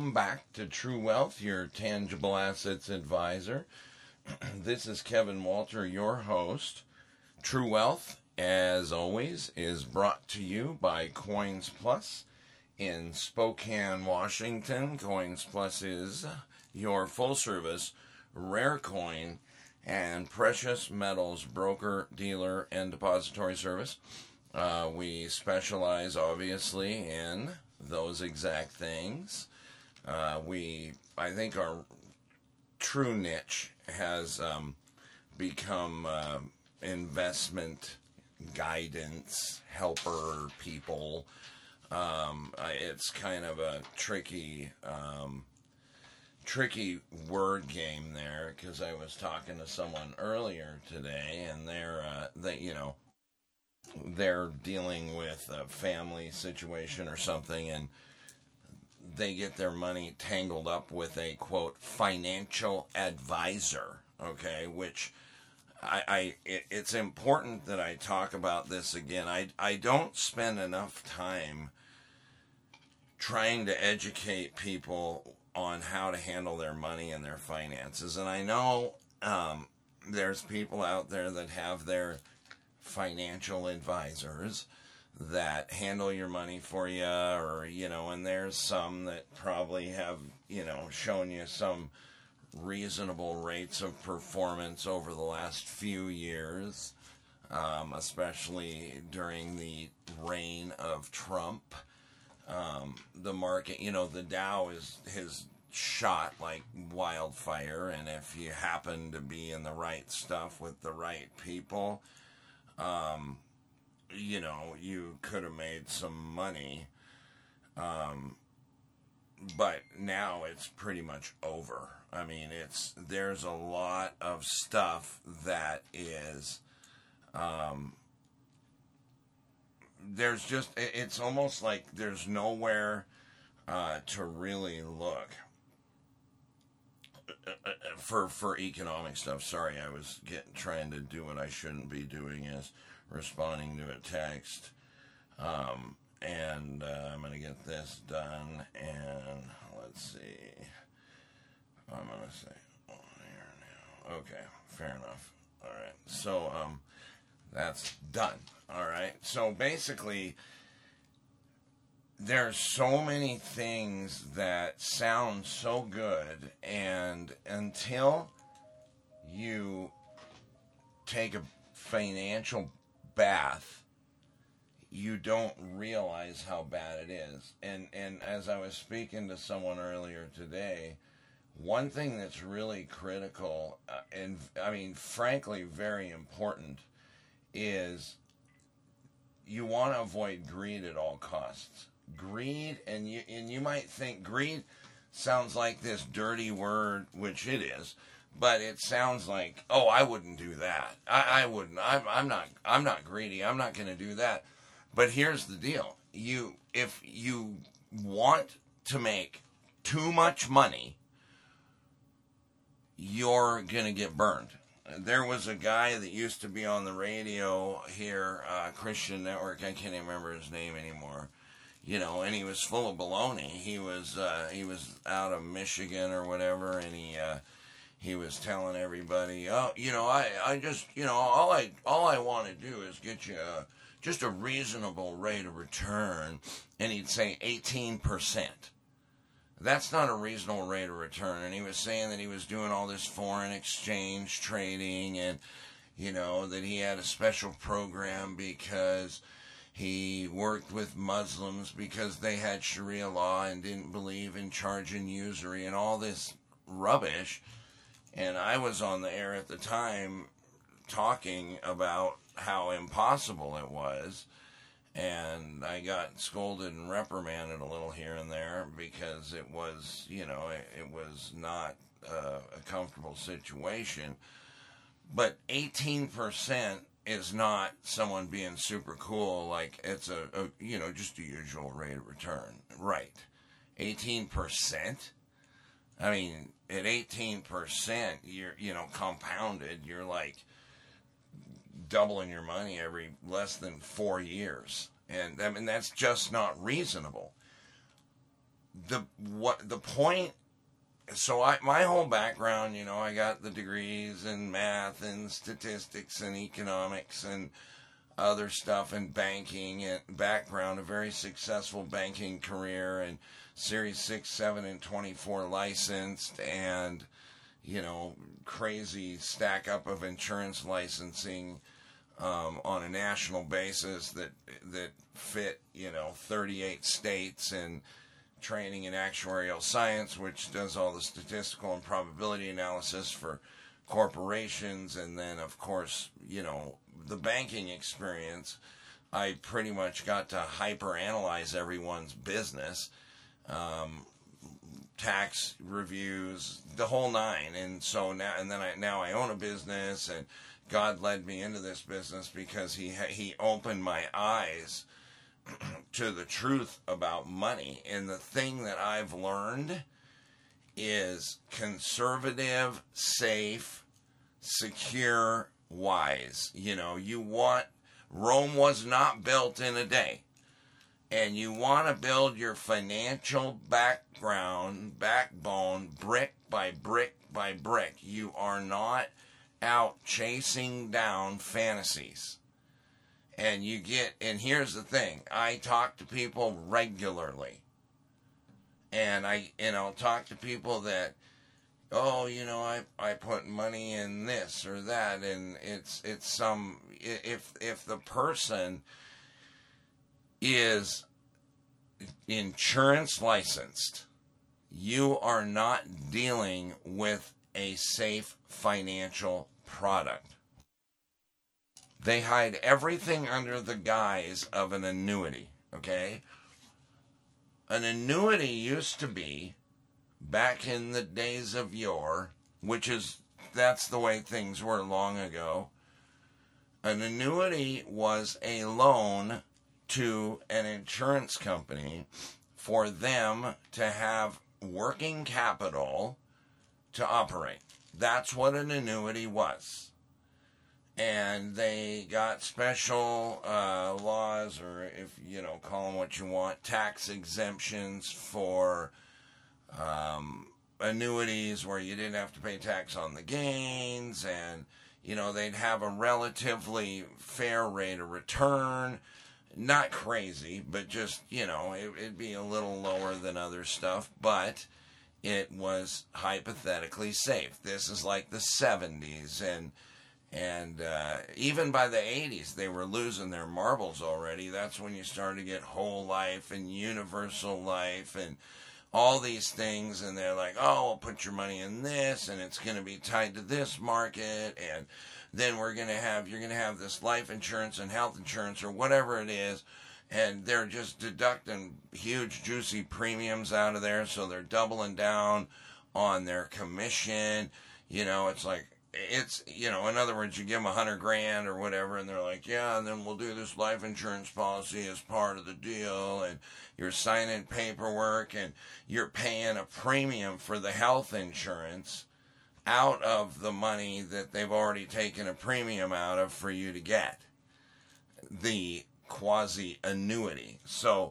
Welcome back to True Wealth, your tangible assets advisor. This is Kevin Walter, your host. True Wealth, as always, is brought to you by Coins Plus in Spokane, Washington. Coins Plus is your full-service rare coin and precious metals broker, dealer, and depository service. We specialize, obviously, in those exact things. I think our true niche has become investment guidance, helper people. It's kind of a tricky word game there, because I was talking to someone earlier today, and they're dealing with a family situation or something, and they get their money tangled up with a, quote, financial advisor, okay, which it's important that I talk about this again. I don't spend enough time trying to educate people on how to handle their money and their finances, and I know there's people out there that have their financial advisors that handle your money for you, or, and there's some that probably have, shown you some reasonable rates of performance over the last few years, especially during the reign of Trump. The market, the Dow has shot like wildfire, and if you happen to be in the right stuff with the right people, you could have made some money, but now it's pretty much over. I mean, there's a lot of stuff that is, it's almost like there's nowhere to really look for economic stuff. Sorry, I was trying to do what I shouldn't be doing, is responding to a text. And I'm going to get this done, and let's see. I'm going to say here now. Okay, fair enough. All right, so that's done. All right, so basically, there's so many things that sound so good, and until you take a financial bath, you don't realize how bad it is. And as I was speaking to someone earlier today, one thing that's really critical, and I mean, frankly, very important, is you want to avoid greed at all costs. Greed, and you might think greed sounds like this dirty word, which it is, but it sounds like, oh, I wouldn't do that. I wouldn't. I'm not greedy. I'm not going to do that. But here's the deal. If you want to make too much money, you're going to get burned. There was a guy that used to be on the radio here, Christian Network. I can't even remember his name anymore. And he was full of baloney. He was out of Michigan or whatever, and he was telling everybody, oh, I just, all I want to do is get you just a reasonable rate of return, and he'd say 18%. That's not a reasonable rate of return. And he was saying that he was doing all this foreign exchange trading, and, that he had a special program because he worked with Muslims because they had Sharia law and didn't believe in charging usury and all this rubbish. And I was on the air at the time talking about how impossible it was. And I got scolded and reprimanded a little here and there because it was, it was not a comfortable situation. But 18% is not someone being super cool, like it's just a usual rate of return. Right. 18%? I mean, at 18%, you're, compounded, you're like doubling your money every less than 4 years. And I mean, that's just not reasonable. the point. So my whole background, I got the degrees in math and statistics and economics and other stuff and banking and background, a very successful banking career and Series 6, 7, and 24 licensed and, crazy stack up of insurance licensing on a national basis that fit, 38 states and training in actuarial science, which does all the statistical and probability analysis for corporations. And then, of course, the banking experience, I pretty much got to hyper-analyze everyone's business, tax reviews, the whole nine. And so now I own a business, and God led me into this business because he opened my eyes to the truth about money. And the thing that I've learned is conservative, safe, secure, wise. Rome was not built in a day. And you want to build your financial backbone, brick by brick by brick. You are not out chasing down fantasies. And here's the thing, I talk to people regularly. And I talk to people that, I put money in this or that, and it's if the person is insurance licensed, you are not dealing with a safe financial product. They hide everything under the guise of an annuity, okay? An annuity used to be, back in the days of yore, that's the way things were long ago. An annuity was a loan to an insurance company for them to have working capital to operate. That's what an annuity was. And they got special laws, or if call them what you want, tax exemptions for annuities where you didn't have to pay tax on the gains, and they'd have a relatively fair rate of return. Not crazy, but just it'd be a little lower than other stuff, but it was hypothetically safe. This is like the 70s, and even by the 80s, they were losing their marbles already. That's when you started to get whole life and universal life and all these things. And they're like, oh, we'll put your money in this, and it's going to be tied to this market. And then you're going to have this life insurance and health insurance or whatever it is. And they're just deducting huge, juicy premiums out of there. So they're doubling down on their commission. It's like, in other words, you give them $100,000 or whatever, and they're like, yeah, and then we'll do this life insurance policy as part of the deal, and you're signing paperwork, and you're paying a premium for the health insurance out of the money that they've already taken a premium out of for you to get the quasi annuity. So,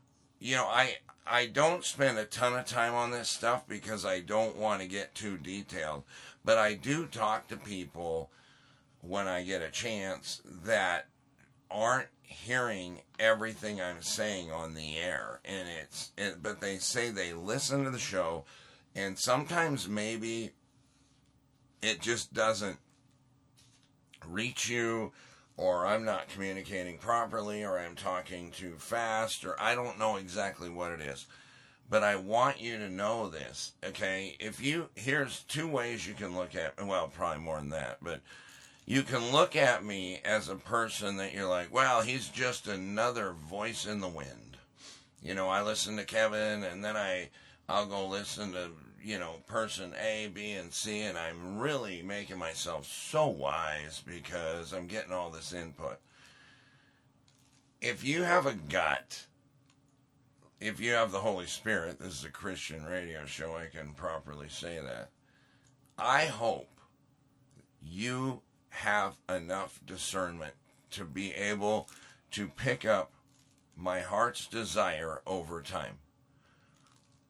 I don't spend a ton of time on this stuff because I don't want to get too detailed. But I do talk to people when I get a chance that aren't hearing everything I'm saying on the air. But they say they listen to the show, and sometimes maybe it just doesn't reach you, or I'm not communicating properly, or I'm talking too fast, or I don't know exactly what it is. But I want you to know this, okay? Here's two ways you can look at, well, probably more than that, but you can look at me as a person that you're like, well, he's just another voice in the wind. I listen to Kevin, and then I'll go listen to, person A, B, and C, and I'm really making myself so wise because I'm getting all this input. If you have a gut, if you have the Holy Spirit, this is a Christian radio show, I can properly say that. I hope you have enough discernment to be able to pick up my heart's desire over time.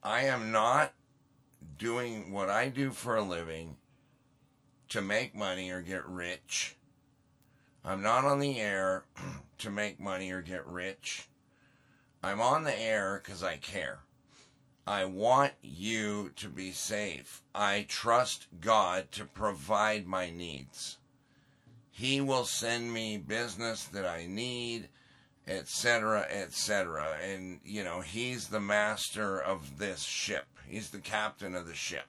I am not doing what I do for a living to make money or get rich. I'm not on the air to make money or get rich. I'm on the air because I care. I want you to be safe. I trust God to provide my needs. He will send me business that I need, etc., etc. And, you know, he's the master of this ship. He's the captain of the ship.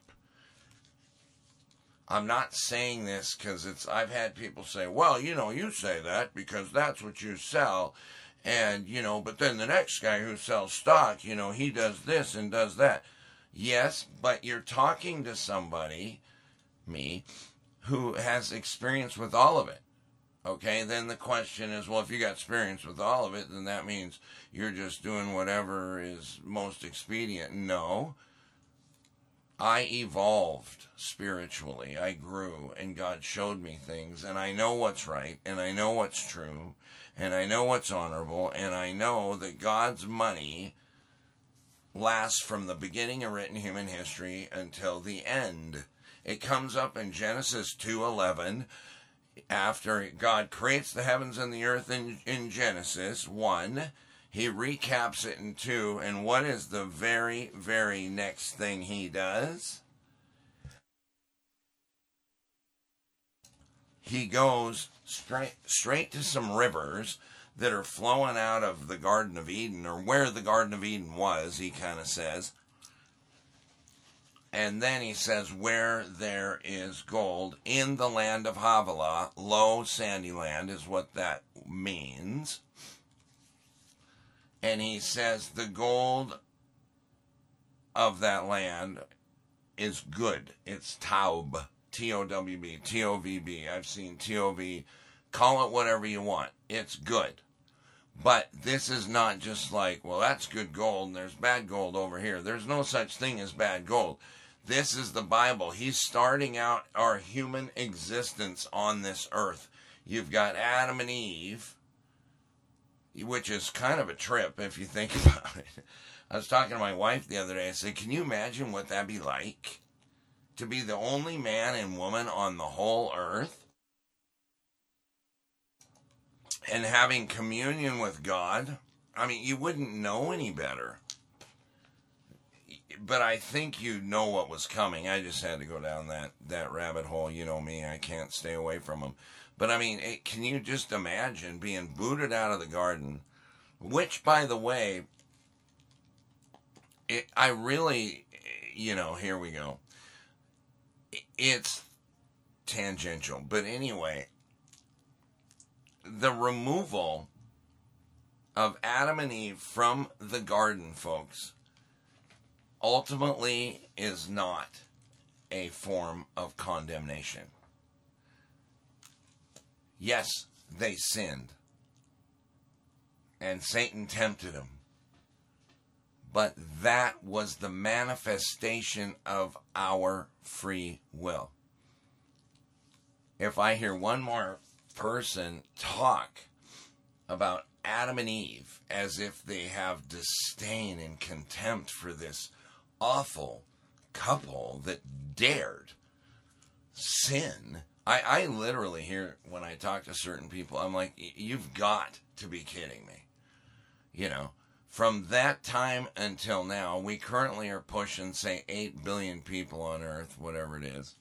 I'm not saying this because I've had people say, well, you know, you say that because that's what you sell. And, you know, but then the next guy who sells stock, you know, he does this and does that. Yes, but you're talking to somebody, me, who has experience with all of it. Okay, then the question is, well, if you got experience with all of it, then that means you're just doing whatever is most expedient. No. I evolved spiritually. I grew, and God showed me things, and I know what's right, and I know what's true, and I know what's honorable, and I know that God's money lasts from the beginning of written human history until the end. It comes up in Genesis 2:11, after God creates the heavens and the earth in Genesis 1. He recaps it in 2, and what is the very, very next thing he does? He goes straight to some rivers that are flowing out of the Garden of Eden, or where the Garden of Eden was, he kind of says. And then he says, where there is gold in the land of Havilah, low sandy land is what that means. And he says the gold of that land is good. It's Taub, T-O-W-B, T-O-V-B. I've seen T-O-V. Call it whatever you want. It's good. But this is not just like, well, that's good gold and there's bad gold over here. There's no such thing as bad gold. This is the Bible. He's starting out our human existence on this earth. You've got Adam and Eve, which is kind of a trip if you think about it. I was talking to my wife the other day. I said, can you imagine what that'd be like? To be the only man and woman on the whole earth? And having communion with God? I mean, you wouldn't know any better. But I think you know what was coming. I just had to go down that rabbit hole. You know me, I can't stay away from them. But I mean, can you just imagine being booted out of the garden? Which, by the way, I really, you know, here we go. It's tangential. But anyway, the removal of Adam and Eve from the garden, folks, ultimately is not a form of condemnation. Yes, they sinned. And Satan tempted them. But that was the manifestation of our free will. If I hear one more person talk about Adam and Eve as if they have disdain and contempt for this awful couple that dared sin, I literally hear, when I talk to certain people, I'm like, you've got to be kidding me. You know, from that time until now, we currently are pushing, say, 8 billion people on Earth, whatever it is.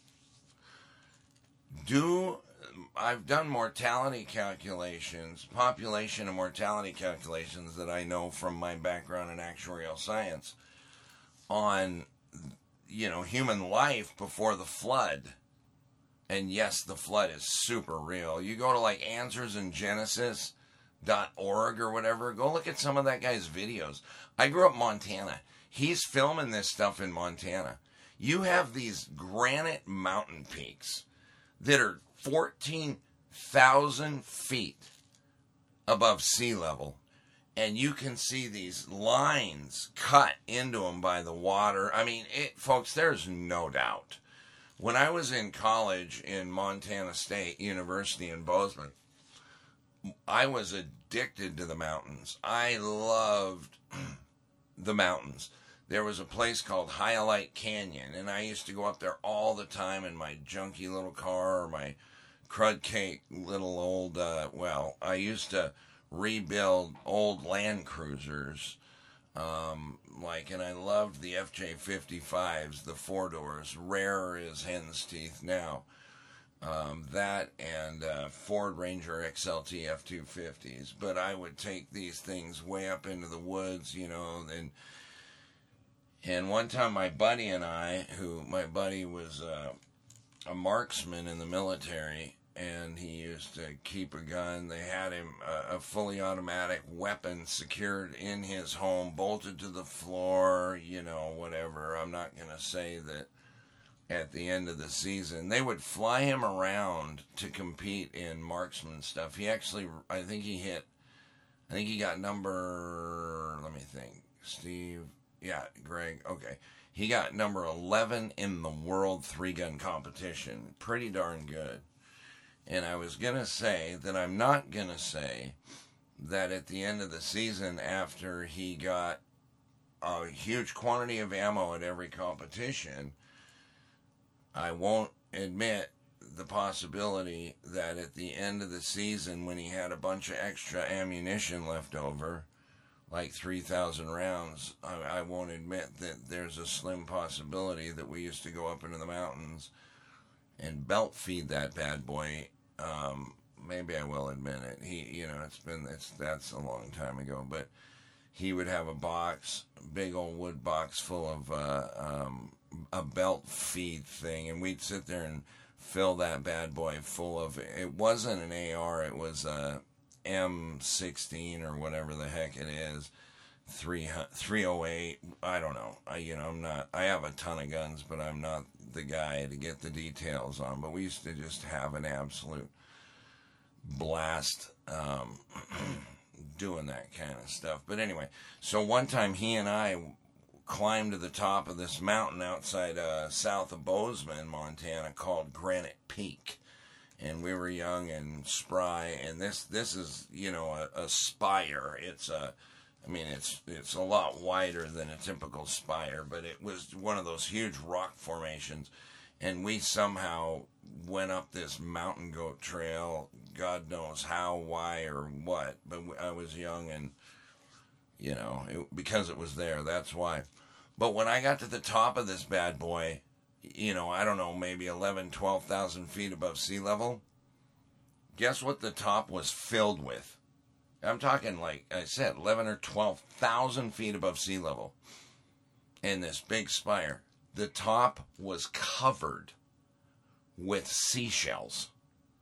I've done mortality calculations, population and mortality calculations that I know from my background in actuarial science on, you know, human life before the flood. And yes, the flood is super real. You go to like answersingenesis.org or whatever, go look at some of that guy's videos. I grew up in Montana. He's filming this stuff in Montana. You have these granite mountain peaks that are 14,000 feet above sea level. And you can see these lines cut into them by the water. I mean, folks, there's no doubt. When I was in college in Montana State University in Bozeman, I was addicted to the mountains. I loved the mountains. there was a place called Hyalite Canyon, and I used to go up there all the time in my junky little car or my crud cake little old, I used to rebuild old Land Cruisers, and I loved the FJ55s, the four doors, rarer as hen's teeth now. That and Ford Ranger XLT F250s, but I would take these things way up into the woods, and one time my buddy was a marksman in the military, and he used to keep a gun. They had him a fully automatic weapon secured in his home, bolted to the floor, whatever. I'm not going to say that at the end of the season. They would fly him around to compete in marksman stuff. He actually, I think he got number, let me think, Greg, okay. He got number 11 in the world 3-gun competition. Pretty darn good. And I was going to say that I'm not going to say that at the end of the season, after he got a huge quantity of ammo at every competition, I won't admit the possibility that at the end of the season, when he had a bunch of extra ammunition left over, like 3,000 rounds, I won't admit that there's a slim possibility that we used to go up into the mountains and belt feed that bad boy. Maybe I will admit it. That's a long time ago, but he would have a box, big old wood box full of a belt feed thing, and we'd sit there and fill that bad boy full of, it wasn't an AR, it was a M16 or whatever the heck it is, 308, I don't know. I have a ton of guns, but I'm not the guy to get the details on, but we used to just have an absolute blast doing that kind of stuff. But anyway, so one time he and I climbed to the top of this mountain outside south of Bozeman, Montana, called Granite Peak. And we were young and spry, and this is, a spire. It's a lot wider than a typical spire, but it was one of those huge rock formations. And we somehow went up this mountain goat trail, God knows how, why, or what. But I was young and, because it was there, that's why. But when I got to the top of this bad boy, I don't know, maybe 11, 12,000 feet above sea level, guess what the top was filled with? I'm talking, like I said, 11 or 12,000 feet above sea level. In this big spire, the top was covered with seashells.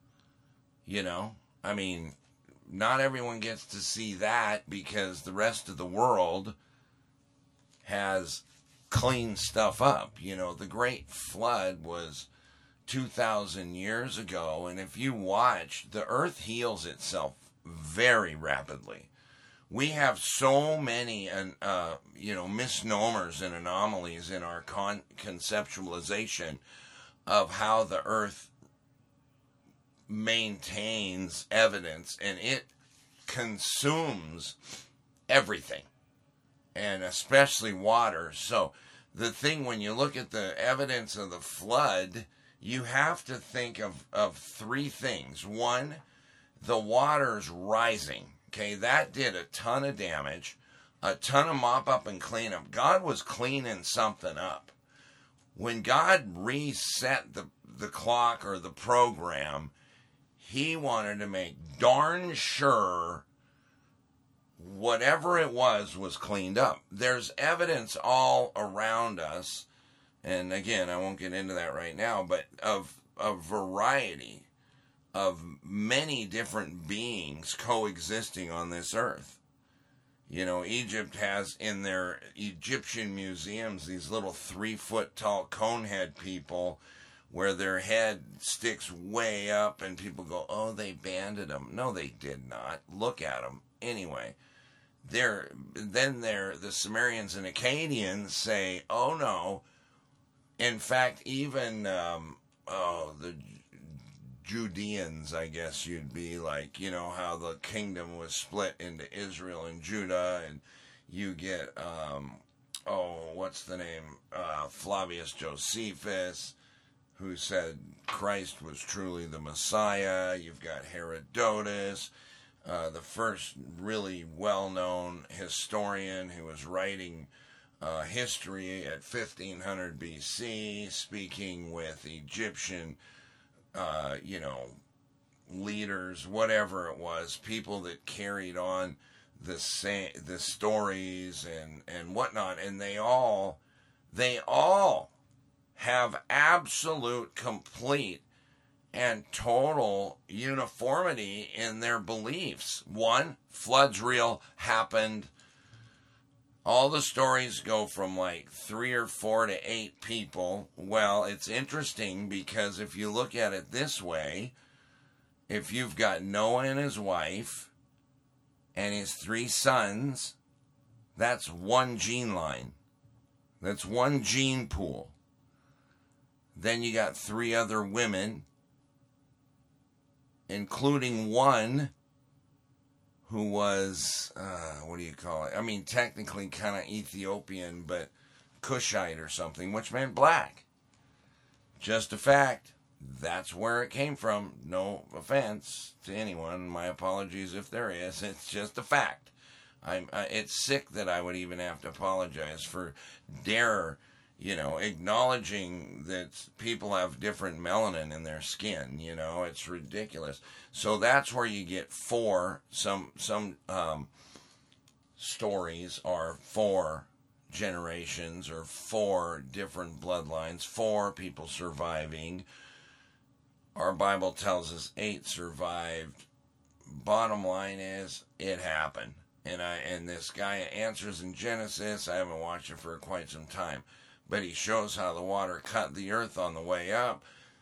Not everyone gets to see that because the rest of the world has cleaned stuff up. The Great Flood was 2,000 years ago, and if you watch, the earth heals itself very rapidly. We have so many, misnomers and anomalies in our conceptualization of how the earth maintains evidence, and it consumes everything, and especially water. So the thing, when you look at the evidence of the flood, you have to think of three things. One, the water's rising. Okay, that did a ton of damage, a ton of mop up and clean up. God was cleaning something up. When God reset the clock or the program, he wanted to make darn sure whatever it was cleaned up. There's evidence all around us, and again, I won't get into that right now, but of a variety of many different beings coexisting on this earth. Egypt has in their Egyptian museums these little 3-foot tall conehead people where their head sticks way up, and people go, oh, they banded them. No, they did not. Look at them. Anyway, the Sumerians and Akkadians say, oh, no. In fact, even the Judeans, I guess you'd be like, how the kingdom was split into Israel and Judah, and you get what's the name? Flavius Josephus, who said Christ was truly the Messiah. You've got Herodotus, the first really well-known historian who was writing history at 1500 BC, speaking with Egyptian, leaders, whatever it was, people that carried on the stories and whatnot, and they all have absolute, complete, and total uniformity in their beliefs. One, flood's real, happened. All the stories go from like 3 or 4 to 8 people. Well, it's interesting because if you look at it this way, if you've got Noah and his wife and his 3 sons, that's one gene line. That's one gene pool. Then you got 3 other women, including one who was, technically kind of Ethiopian, but Cushite or something, which meant black. Just a fact. That's where it came from. No offense to anyone. My apologies if there is. It's just a fact. It's sick that I would even have to apologize for acknowledging that people have different melanin in their skin. It's ridiculous. So that's where you get 4. Some stories are 4 generations or 4 different bloodlines, 4 people surviving. Our Bible tells us 8 survived. Bottom line is, it happened. And this guy answers in Genesis. I haven't watched it for quite some time. But he shows how the water cut the earth on the way up.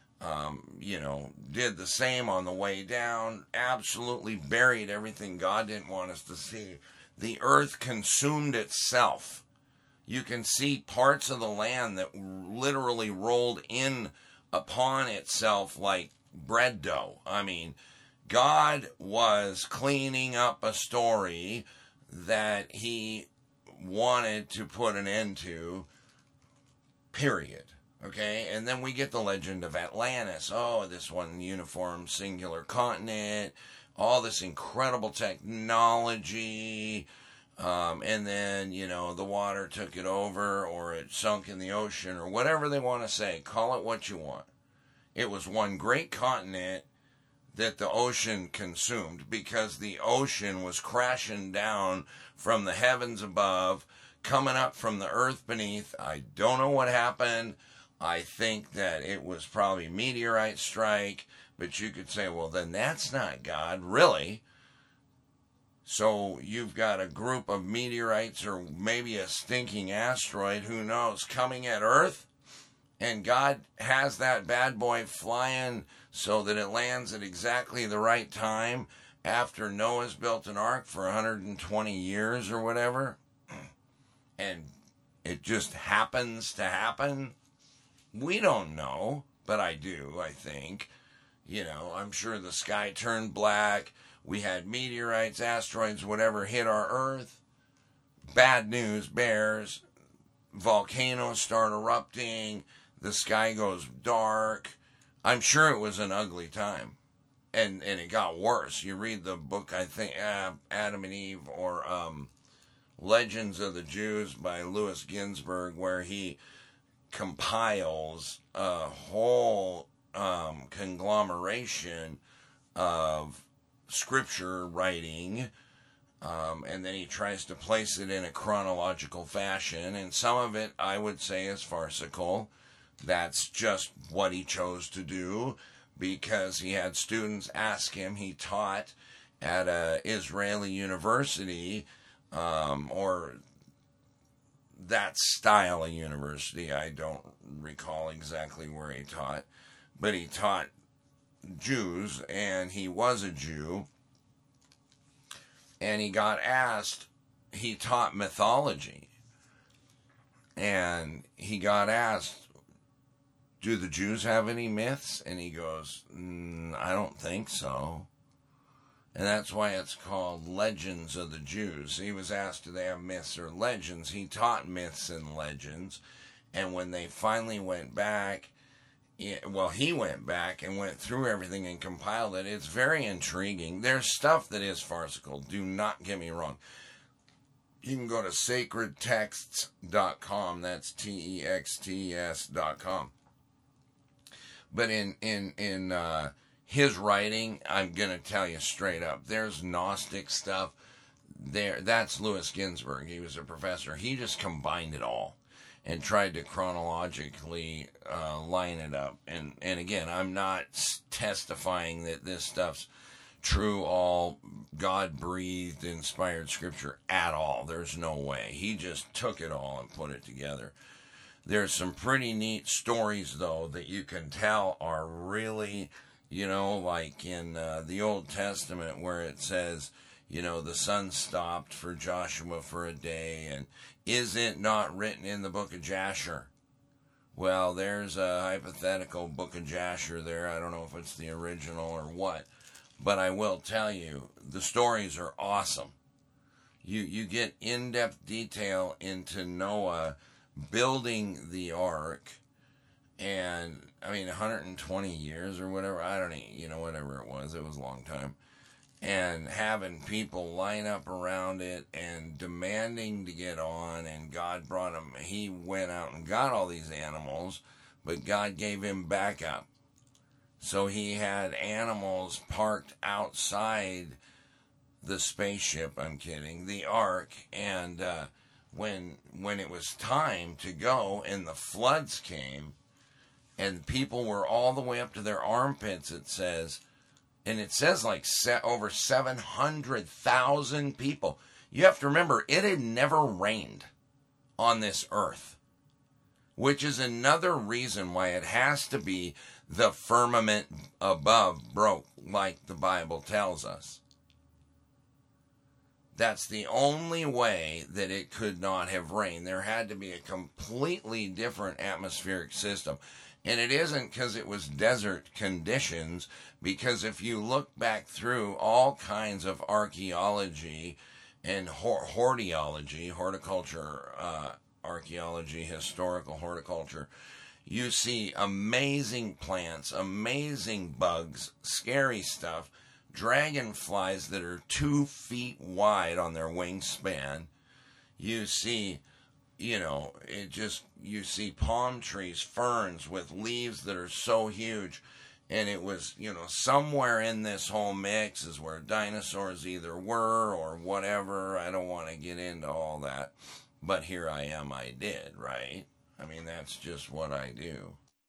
Did the same on the way down. Absolutely buried everything God didn't want us to see. The earth consumed itself. You can see parts of the land that literally rolled in upon itself like bread dough. I mean, God was cleaning up a story that he wanted to put an end to, period. Okay? And then we get the legend of Atlantis. Oh, this one uniform singular continent, all this incredible technology, and then, the water took it over, or it sunk in the ocean, or whatever they want to say. Call it what you want. It was one great continent that the ocean consumed, because the ocean was crashing down from the heavens above, coming up from the earth beneath. I don't know what happened. I think that it was probably meteorite strike, but you could say, well, then that's not God, really. So you've got a group of meteorites, or maybe a stinking asteroid, who knows, coming at Earth, and God has that bad boy flying so that it lands at exactly the right time after Noah's built an ark for 120 years or whatever, and it just happens to happen. We don't know, but I do, I think. I'm sure the sky turned black. We had meteorites, asteroids, whatever hit our Earth. Bad news bears. Volcanoes start erupting. The sky goes dark. I'm sure it was an ugly time. And it got worse. You read the book, I think, Adam and Eve, or Legends of the Jews by Louis Ginsberg, where he compiles a whole conglomeration of scripture writing, and then he tries to place it in a chronological fashion, and some of it, I would say, is farcical. That's just what he chose to do, because he had students ask him. He taught at a Israeli university, or that style of university. I don't recall exactly where he taught, but he taught Jews, and he was a Jew, and he got asked, he taught mythology, and he got asked, do the Jews have any myths? And he goes, I don't think so. And that's why it's called Legends of the Jews. He was asked, do they have myths or legends? He taught myths and legends. And when they finally went back, he went back and went through everything and compiled it. It's very intriguing. There's stuff that is farcical. Do not get me wrong. You can go to sacredtexts.com. That's TEXTS.com. But in his writing, I'm going to tell you straight up, there's Gnostic stuff there. That's Louis Ginsburg. He was a professor. He just combined it all and tried to chronologically line it up. And again, I'm not testifying that this stuff's true, all God-breathed, inspired scripture at all. There's no way. He just took it all and put it together. There's some pretty neat stories, though, that you can tell are really, like in the Old Testament where it says, the sun stopped for Joshua for a day, and is it not written in the book of Jasher? Well, there's a hypothetical book of Jasher there. I don't know if it's the original or what, but I will tell you, the stories are awesome. You get in-depth detail into Noah building the ark, and 120 years or whatever, I don't know, whatever it was a long time, and having people line up around it and demanding to get on, and God brought him, he went out and got all these animals, but God gave him backup. So he had animals parked outside the spaceship, the ark, and when it was time to go and the floods came and people were all the way up to their armpits, it says, and it says like over 700,000 people. You have to remember, it had never rained on this earth, which is another reason why it has to be the firmament above broke, like the Bible tells us. That's the only way that it could not have rained. There had to be a completely different atmospheric system. And it isn't because it was desert conditions, because if you look back through all kinds of archaeology and horticulture, archaeology, historical horticulture, you see amazing plants, amazing bugs, scary stuff, dragonflies that are 2 feet wide on their wingspan. You see, you see palm trees, ferns with leaves that are so huge. And it was, somewhere in this whole mix is where dinosaurs either were or whatever. I don't want to get into all that. But here I am, I did, right? That's just what I do.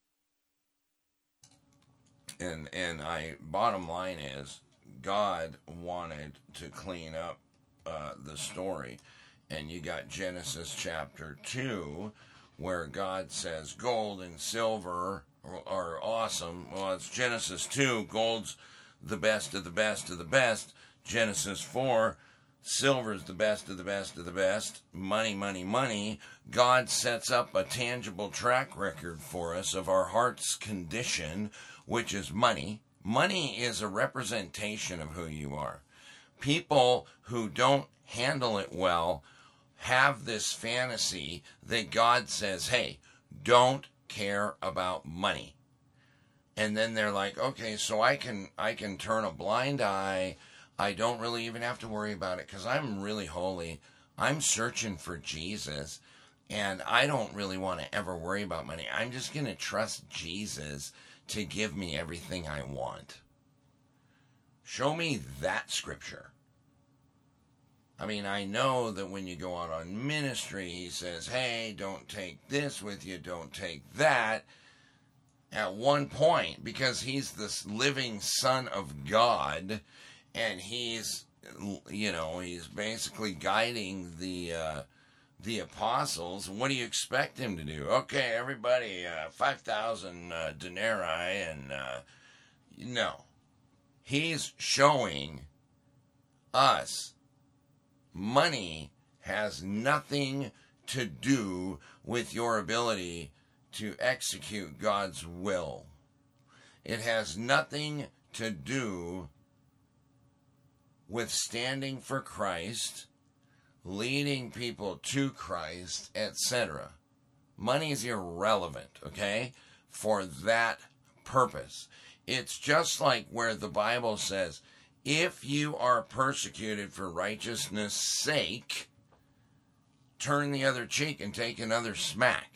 And bottom line is, God wanted to clean up the story. And you got Genesis chapter 2, where God says gold and silver are awesome. Well, it's Genesis 2, gold's the best of the best of the best. Genesis 4, silver's the best of the best of the best. Money, money, money. God sets up a tangible track record for us of our heart's condition, which is money. Money is a representation of who you are. People who don't handle it well have this fantasy that God says, hey, don't care about money. And then they're like, okay, so I can turn a blind eye. I don't really even have to worry about it because I'm really holy. I'm searching for Jesus, and I don't really want to ever worry about money. I'm just going to trust Jesus to give me everything I want. Show me that scripture. I know that when you go out on ministry, he says, hey, don't take this with you, don't take that. At one point, because he's this living Son of God, and he's basically guiding the apostles. What do you expect him to do? Okay, everybody, 5,000 denarii, and no. He's showing us money has nothing to do with your ability to execute God's will. It has nothing to do with standing for Christ, leading people to Christ, etc. Money is irrelevant, okay, for that purpose. It's just like where the Bible says, if you are persecuted for righteousness' sake, turn the other cheek and take another smack.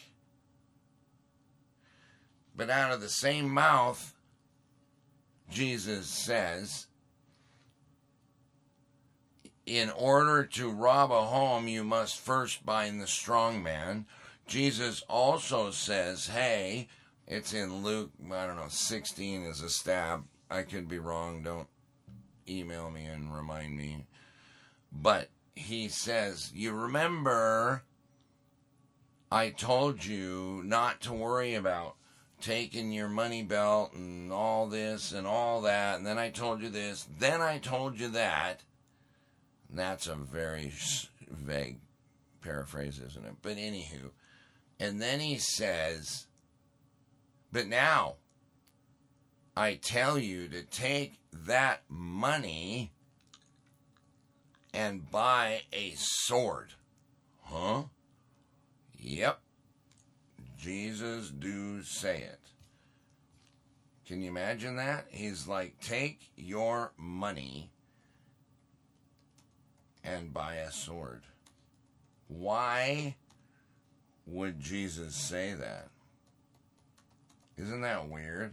But out of the same mouth, Jesus says, in order to rob a home, you must first bind the strong man. Jesus also says, hey, it's in Luke, 16 is a stab. I could be wrong. Don't email me and remind me. But he says, you remember I told you not to worry about taking your money belt and all this and all that. And then I told you this. Then I told you that. And that's a very vague paraphrase, isn't it? But anywho. And then he says, but now I tell you to take that money and buy a sword. Huh? Yep. Jesus do say it. Can you imagine that? He's like, take your money and buy a sword. Why would Jesus say that? Isn't that weird?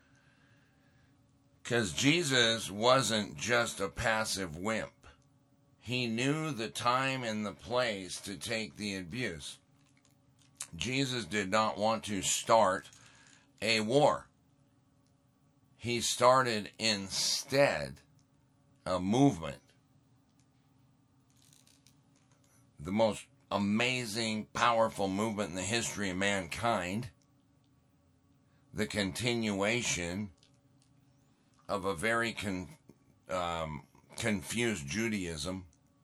Because Jesus wasn't just a passive wimp. He knew the time and the place to take the abuse. Jesus did not want to start a war. He started instead a movement. The most amazing, powerful movement in the history of mankind. The continuation of a very confused Judaism.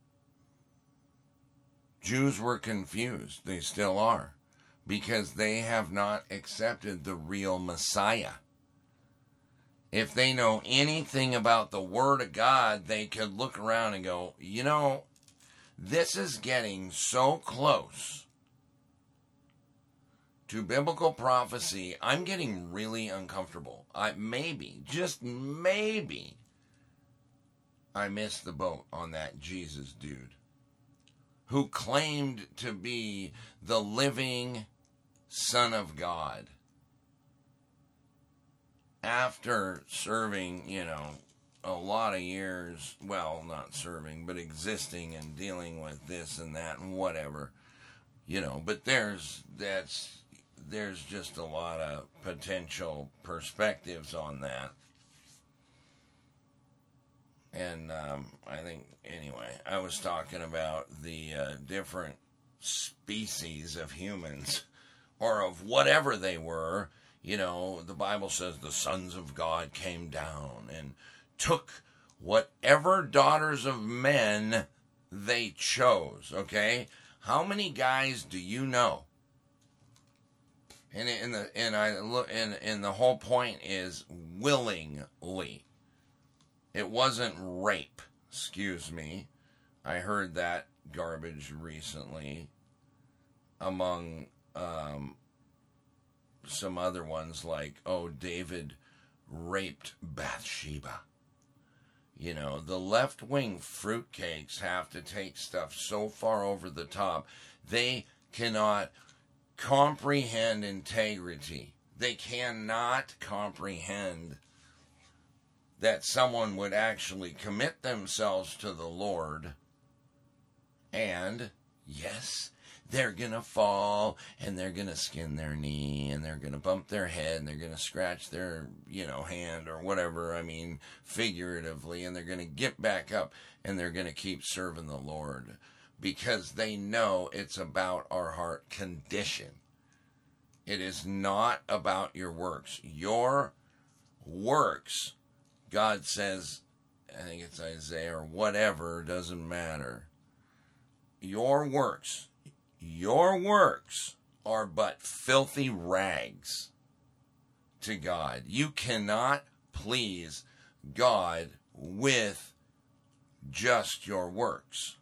Jews were confused. They still are. Because they have not accepted the real Messiah. If they know anything about the Word of God, they could look around and go, you know, this is getting so close to biblical prophecy, I'm getting really uncomfortable. Just maybe, I missed the boat on that Jesus dude who claimed to be the living Son of God. After serving, a lot of years, well, not serving, but existing and dealing with this and that and whatever, but there's just a lot of potential perspectives on that. And I think, anyway, I was talking about the different species of humans, or of whatever they were. The Bible says the sons of God came down and took whatever daughters of men they chose, okay? How many guys do you know? And the whole point is willingly. It wasn't rape, excuse me. I heard that garbage recently among some other ones like, David raped Bathsheba. The left-wing fruitcakes have to take stuff so far over the top, they cannot comprehend integrity. They cannot comprehend that someone would actually commit themselves to the Lord, and, yes, they're going to fall, and they're going to skin their knee, and they're going to bump their head, and they're going to scratch their, hand or whatever, figuratively, and they're going to get back up, and they're going to keep serving the Lord, because they know it's about our heart condition. It is not about your works. Your works, God says, I think it's Isaiah or whatever, doesn't matter. Your works are but filthy rags to God. You cannot please God with just your works.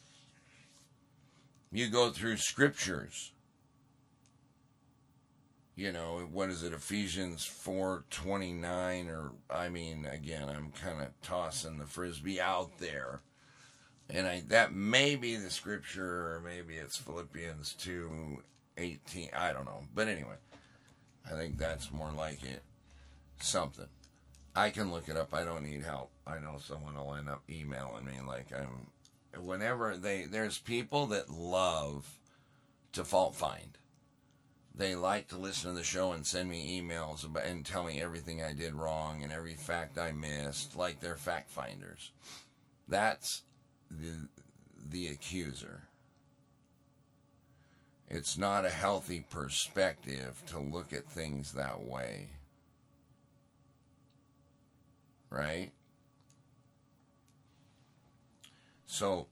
You go through scriptures. You know, what is it, Ephesians 4:29, or, I mean, again, I'm kind of tossing the frisbee out there. And that may be the scripture, or maybe it's Philippians 2:18, I don't know. But anyway, I think that's more like it. Something. I can look it up. I don't need help. I know someone will end up emailing me there's people that love to fault find. They like to listen to the show and send me emails and tell me everything I did wrong and every fact I missed, like they're fact finders. That's the accuser. It's not a healthy perspective to look at things that way. Right? So,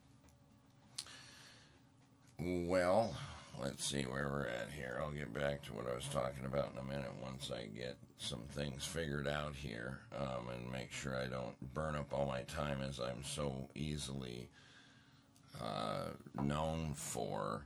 well, let's see where we're at here. I'll get back to what I was talking about in a minute once I get some things figured out here, and make sure I don't burn up all my time as I'm so easily known for.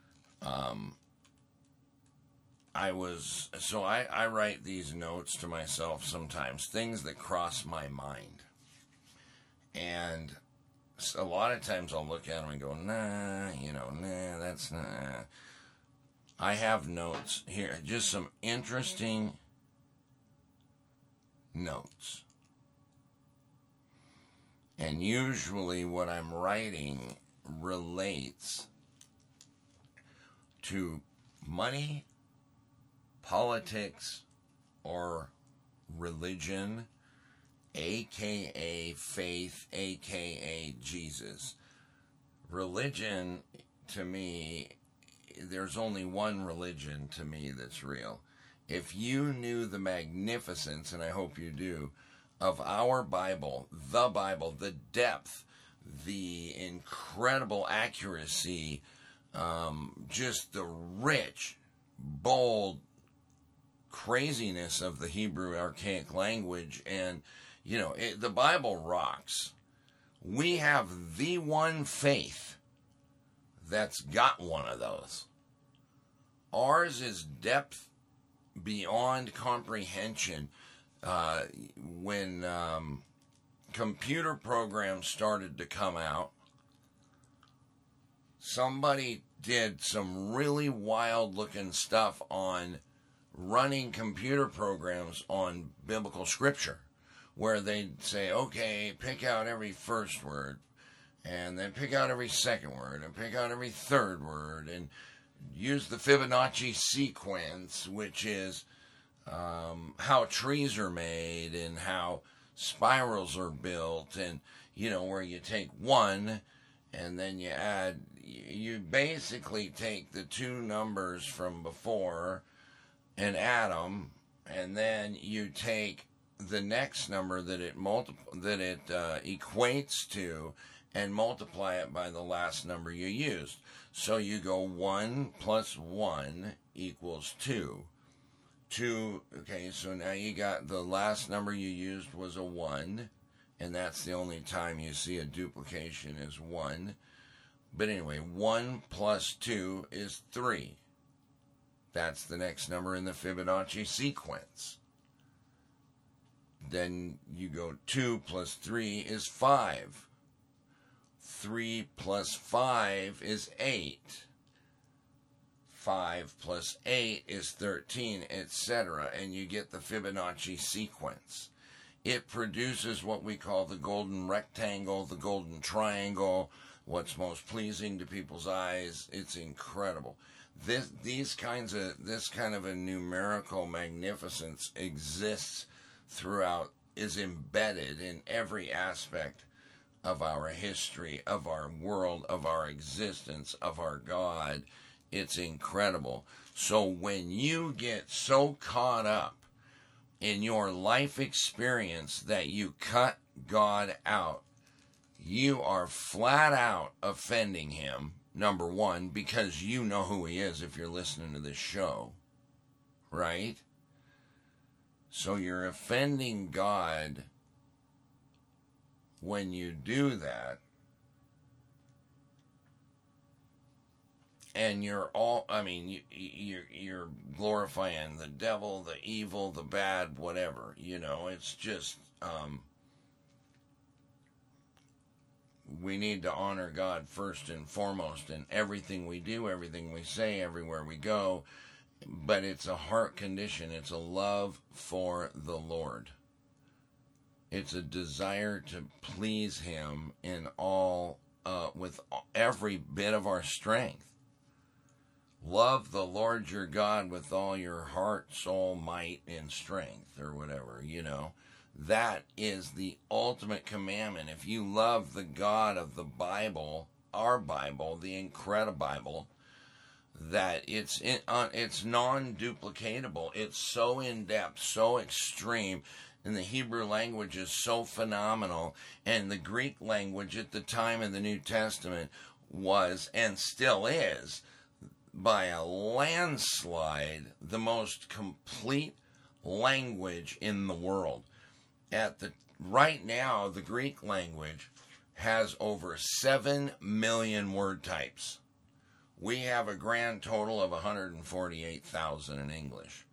I write these notes to myself sometimes, things that cross my mind. And a lot of times I'll look at them and go, that's not. I have notes here, just some interesting notes. And usually what I'm writing relates to money, politics, or religion, aka faith, aka Jesus. Religion, to me, there's only one religion to me that's real. If you knew the magnificence, and I hope you do, of our Bible, the depth, the incredible accuracy, just the rich, bold craziness of the Hebrew archaic language, and the Bible rocks. We have the one faith that's got one of those. Ours is depth beyond comprehension. When computer programs started to come out, somebody did some really wild looking stuff on running computer programs on biblical scripture, where they'd say, okay, pick out every first word, and then pick out every second word, and pick out every third word, and use the Fibonacci sequence, which is how trees are made and how spirals are built, and where you take one and then you basically take the two numbers from before and add them, and then you take the next number that it equates to and multiply it by the last number you used. So you go 1 plus 1 equals 2. 2, okay, so now you got the last number you used was a 1, and that's the only time you see a duplication is 1. But anyway, 1 plus 2 is 3. That's the next number in the Fibonacci sequence. Then you go 2 plus 3 is 5. 3 plus 5 is 8. 5 plus 8 is 13, etc. And you get the Fibonacci sequence. It produces what we call the golden rectangle, the golden triangle, what's most pleasing to people's eyes. It's incredible. This kind of a numerical magnificence exists throughout, is embedded in every aspect of our history, of our world, of our existence, of our God. It's incredible. So when you get so caught up in your life experience that you cut God out, you are flat out offending him, number one, because you know who he is if you're listening to this show, right? So you're offending God when you do that, and you're glorifying the devil, the evil, the bad, whatever, it's just, we need to honor God first and foremost in everything we do, everything we say, everywhere we go. But it's a heart condition. It's a love for the Lord. It's a desire to please Him in all, with every bit of our strength. Love the Lord your God with all your heart, soul, might, and strength, or whatever, That is the ultimate commandment. If you love the God of the Bible, our Bible, the Incredible Bible, that it's non-duplicatable. It's so in-depth, so extreme, and the Hebrew language is so phenomenal, and the Greek language at the time of the New Testament was, and still is, by a landslide, the most complete language in the world. Right now, the Greek language has over 7 million word types. We have a grand total of 148,000 in English.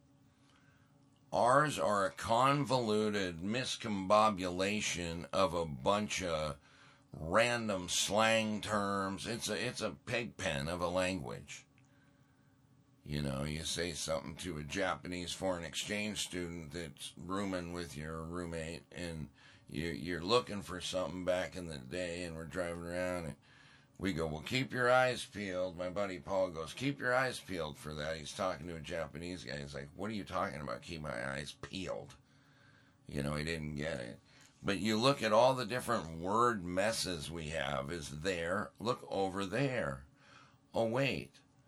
Ours are a convoluted miscombobulation of a bunch of random slang terms. It's a pig pen of a language. You say something to a Japanese foreign exchange student that's rooming with your roommate, and you're looking for something back in the day, and we're driving around, and we go, well, keep your eyes peeled. My buddy Paul goes, keep your eyes peeled for that. He's talking to a Japanese guy. He's like, what are you talking about? Keep my eyes peeled. He didn't get it. But you look at all the different word messes we have. Is there? Look over there. Oh, wait.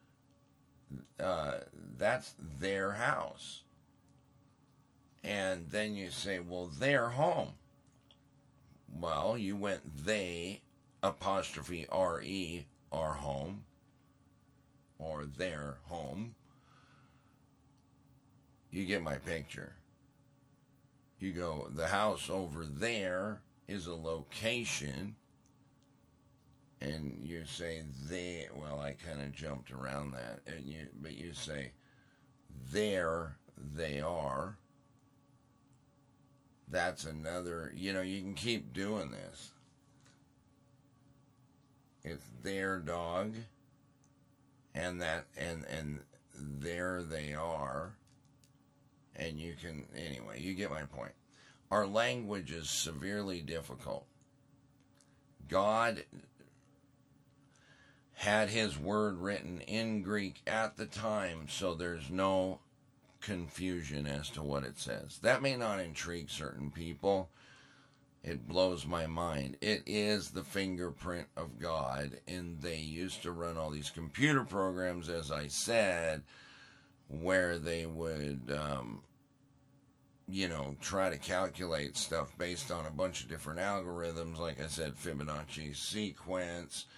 That's their house. And then you say, well, their home. Well, you went they, apostrophe R-E, our home, or their home. You get my picture. You go, the house over there is a location, and you say they, well, I kind of jumped around that, but you say, there they are. That's another, you can keep doing this. It's their dog, and there they are, and you can, anyway, you get my point. Our language is severely difficult. God had His word written in Greek at the time, so there's no confusion as to what it says. That may not intrigue certain people. It blows my mind. It is the fingerprint of God, and they used to run all these computer programs, as I said, where they would, try to calculate stuff based on a bunch of different algorithms. Like I said, Fibonacci sequence.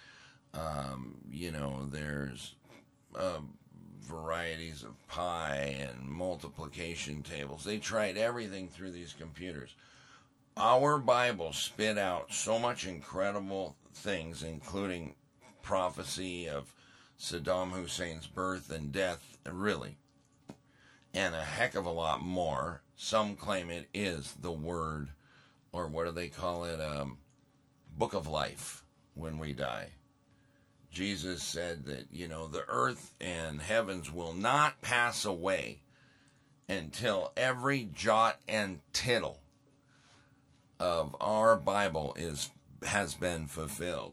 There's varieties of pi and multiplication tables. They tried everything through these computers. Our Bible spit out so much incredible things, including prophecy of Saddam Hussein's birth and death, really, and a heck of a lot more. Some claim it is the Word, or what do they call it, Book of Life, when we die. Jesus said that, the earth and heavens will not pass away until every jot and tittle of our Bible has been fulfilled.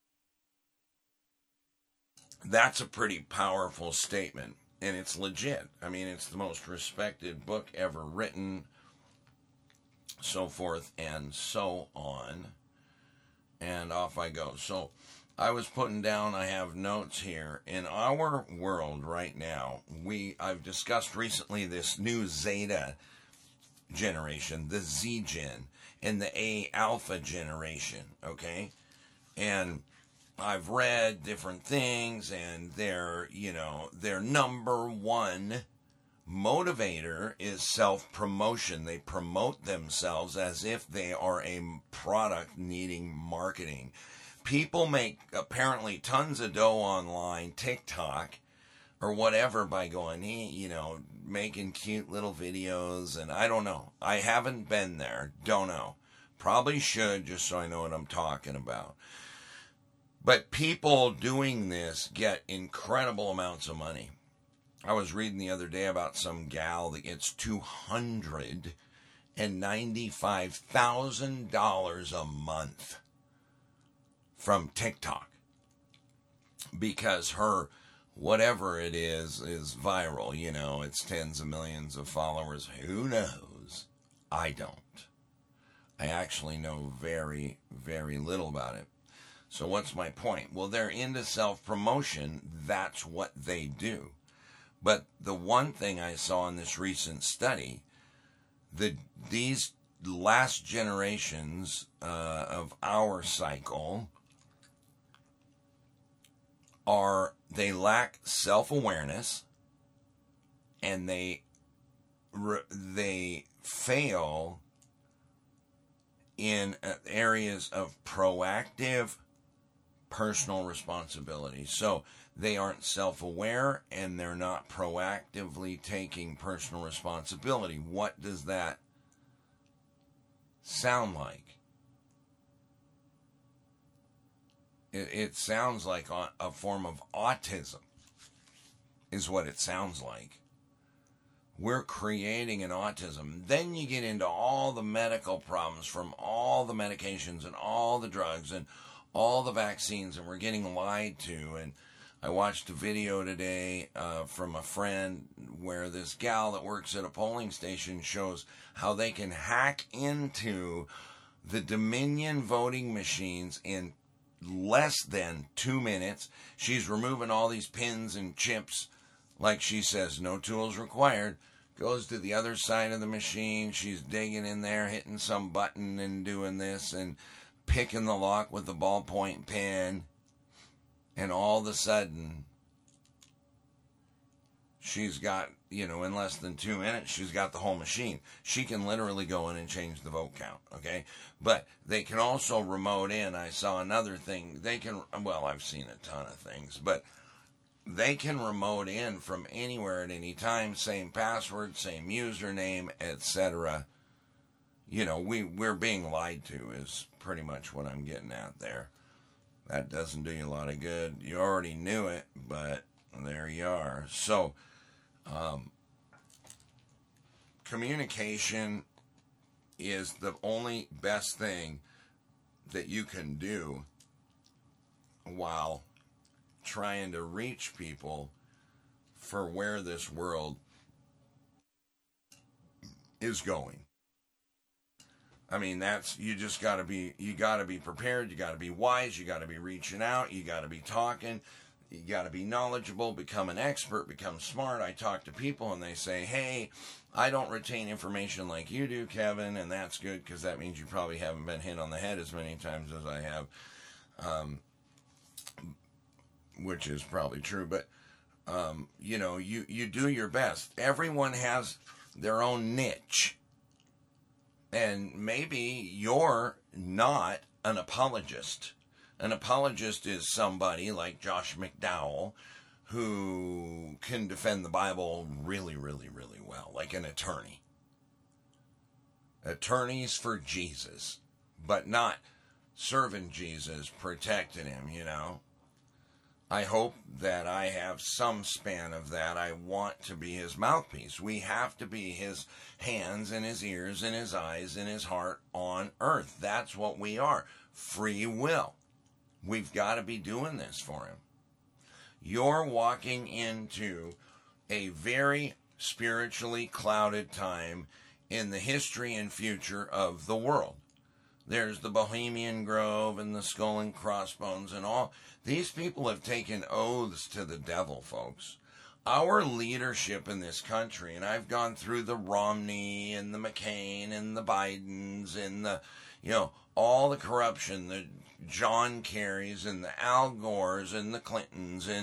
That's a pretty powerful statement, and it's legit. I mean, it's the most respected book ever written, so forth and so on, and off I go. So I was putting down, I have notes here. In our world right now, I've discussed recently this new Zeta generation, the Z Gen, and the A Alpha generation, okay? And I've read different things, and their number one Motivator is self-promotion. They promote themselves as if they are a product needing marketing. People make apparently tons of dough online, TikTok, or whatever by going, making cute little videos. And I don't know. I haven't been there. Don't know. Probably should, just so I know what I'm talking about. But people doing this get incredible amounts of money. I was reading the other day about some gal that gets $295,000 a month from TikTok because her whatever it is viral. It's tens of millions of followers. Who knows? I don't. I actually know very, very little about it. So what's my point? Well, they're into self-promotion. That's what they do. But the one thing I saw in this recent study, these last generations of our cycle they lack self-awareness, and they fail in areas of proactive personal responsibility. So they aren't self-aware, and they're not proactively taking personal responsibility. What does that sound like? It sounds like a form of autism is what it sounds like. We're creating an autism. Then you get into all the medical problems from all the medications and all the drugs and all the vaccines, and we're getting lied to. And I watched a video today from a friend where this gal that works at a polling station shows how they can hack into the Dominion voting machines in less than 2 minutes. She's removing all these pins and chips, like she says, no tools required. Goes to the other side of the machine. She's digging in there, hitting some button and doing this and picking the lock with the ballpoint pen. And all of a sudden, she's got, in less than 2 minutes, she's got the whole machine. She can literally go in and change the vote count, okay? But they can also remote in. I saw another thing. I've seen a ton of things, but they can remote in from anywhere at any time, same password, same username, etc. We're being lied to is pretty much what I'm getting at there. That doesn't do you a lot of good. You already knew it, but there you are. So, communication is the only best thing that you can do while trying to reach people for where this world is going. I mean, you gotta be prepared, you gotta be wise, you gotta be reaching out, you gotta be talking, you gotta be knowledgeable, become an expert, become smart. I talk to people and they say, hey, I don't retain information like you do, Kevin, and that's good because that means you probably haven't been hit on the head as many times as I have, which is probably true, but, you do your best. Everyone has their own niche. And maybe you're not an apologist. An apologist is somebody like Josh McDowell who can defend the Bible really, really, really well, like an attorney. Attorneys for Jesus, but not serving Jesus, protecting him, I hope that I have some span of that. I want to be his mouthpiece. We have to be his hands and his ears and his eyes and his heart on earth. That's what we are. Free will. We've got to be doing this for him. You're walking into a very spiritually clouded time in the history and future of the world. There's the Bohemian Grove and the Skull and Crossbones and all. These people have taken oaths to the devil, folks. Our leadership in this country, and I've gone through the Romney and the McCain and the Bidens and the, all the corruption, the John Kerrys and the Al Gores and the Clintons and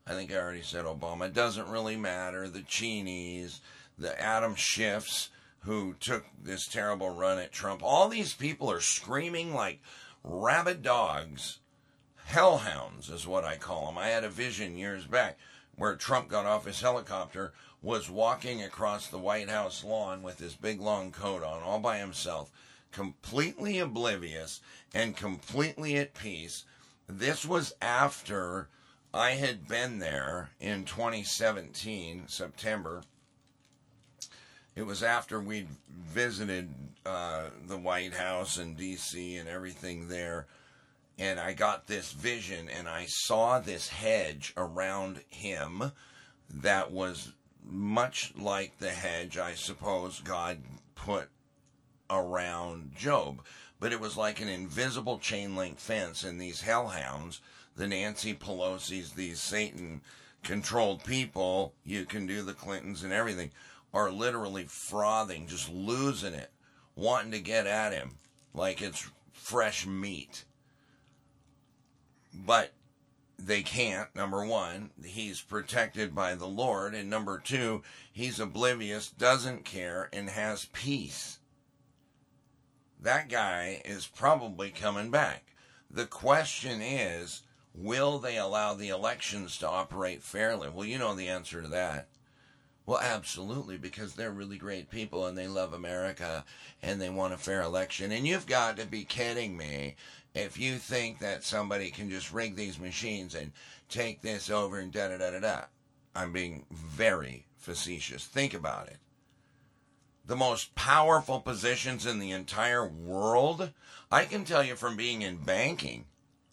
I think I already said Obama. It doesn't really matter. The Cheneys, the Adam Schiffs, who took this terrible run at Trump. All these people are screaming like rabid dogs. Hellhounds is what I call them. I had a vision years back where Trump got off his helicopter, was walking across the White House lawn with his big long coat on all by himself, completely oblivious and completely at peace. This was after I had been there in 2017, September. It was after we'd visited the White House and D.C. and everything there. And I got this vision, and I saw this hedge around him that was much like the hedge, I suppose, God put around Job. But it was like an invisible chain link fence, and these hellhounds, the Nancy Pelosi's, these Satan-controlled people, you can do the Clintons and everything, are literally frothing, just losing it, wanting to get at him like it's fresh meat. But they can't. Number one, he's protected by the Lord. And number two, he's oblivious, doesn't care, and has peace. That guy is probably coming back. The question is, will they allow the elections to operate fairly? Well, you know the answer to that. Well, absolutely, because they're really great people and they love America and they want a fair election. And you've got to be kidding me if you think that somebody can just rig these machines and take this over and da-da-da-da-da. I'm being very facetious. Think about it. The most powerful positions in the entire world, I can tell you from being in banking,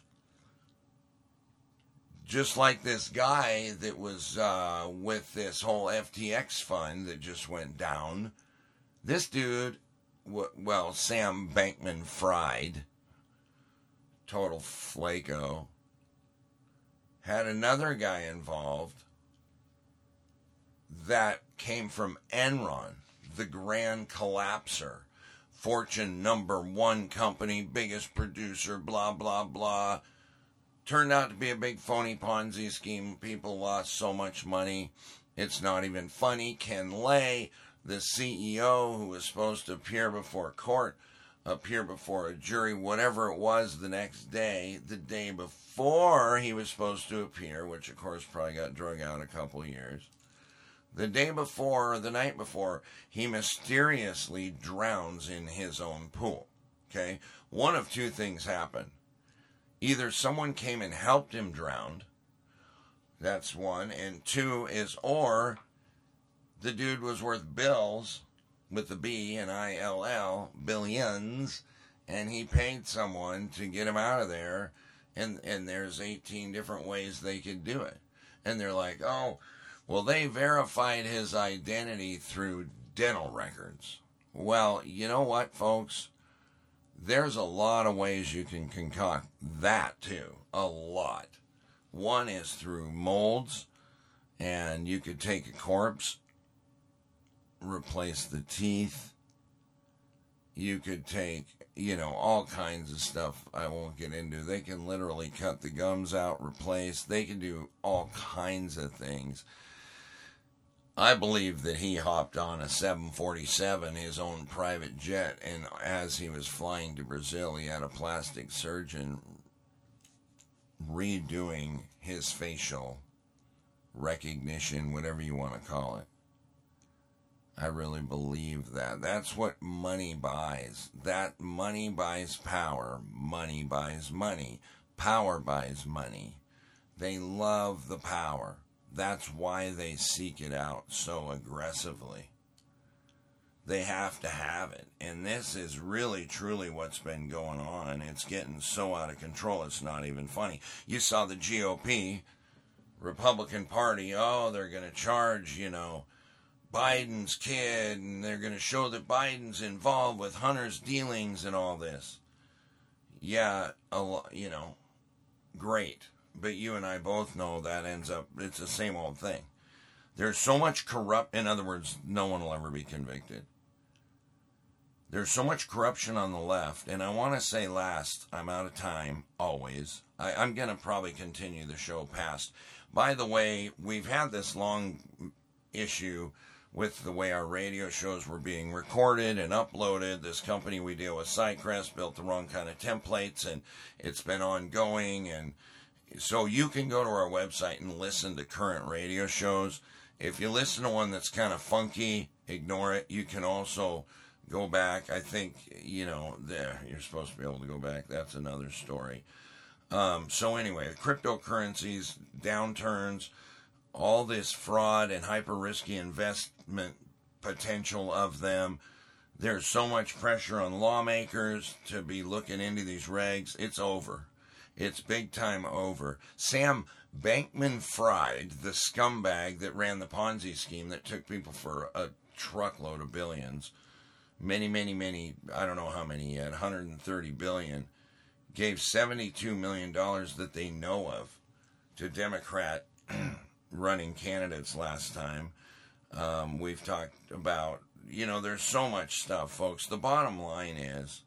just like this guy that was with this whole FTX fund that just went down. This dude, well, Sam Bankman-Fried, total flaco, had another guy involved that came from Enron, the grand collapser, Fortune #1 company, biggest producer, blah, blah, blah. Turned out to be a big phony Ponzi scheme. People lost so much money. It's not even funny. Ken Lay, the CEO who was supposed to appear before court, appear before a jury, whatever it was the next day, the day before he was supposed to appear, which of course probably got drug out a couple years. The day before, or the night before, he mysteriously drowns in his own pool. Okay? One of two things happened. Either someone came and helped him drown. That's one. And two is, or the dude was worth bills, with the B and ILL, billions, and he paid someone to get him out of there, and there's 18 different ways they could do it. And they're like, oh, well, they verified his identity through dental records. Well, you know what, folks? There's a lot of ways you can concoct that, too. A lot. One is through molds, and you could take a corpse, replace the teeth. You could take, all kinds of stuff I won't get into. They can literally cut the gums out, replace. They can do all kinds of things. I believe that he hopped on a 747, his own private jet, and as he was flying to Brazil, he had a plastic surgeon redoing his facial recognition, whatever you want to call it. I really believe that. That's what money buys. That money buys power. Money buys money. Power buys money. They love the power. That's why they seek it out so aggressively. They have to have it. And this is really, truly what's been going on. It's getting so out of control, it's not even funny. You saw the GOP, Republican Party, they're going to charge, Biden's kid, and they're going to show that Biden's involved with Hunter's dealings and all this. Yeah, great. But you and I both know that ends up, it's the same old thing. There's so much in other words, no one will ever be convicted. There's so much corruption on the left, and I want to say last, I'm out of time, always. I'm going to probably continue the show past, By the way, we've had this long issue with the way our radio shows were being recorded and uploaded. This company we deal with, SiteCrest, built the wrong kind of templates, and it's been ongoing. And so you can go to our website and listen to current radio shows. If you listen to one that's kind of funky, ignore it. You can also go back. I think, there, you're supposed to be able to go back. That's another story. So anyway, cryptocurrencies, downturns, all this fraud and hyper risky investment potential of them. There's so much pressure on lawmakers to be looking into these regs. It's over. It's big time over. Sam Bankman-Fried, the scumbag that ran the Ponzi scheme that took people for a truckload of billions, many, I don't know how many he had, 130 billion, gave $72 million that they know of to Democrat running candidates last time. We've talked about, there's so much stuff, folks. The bottom line is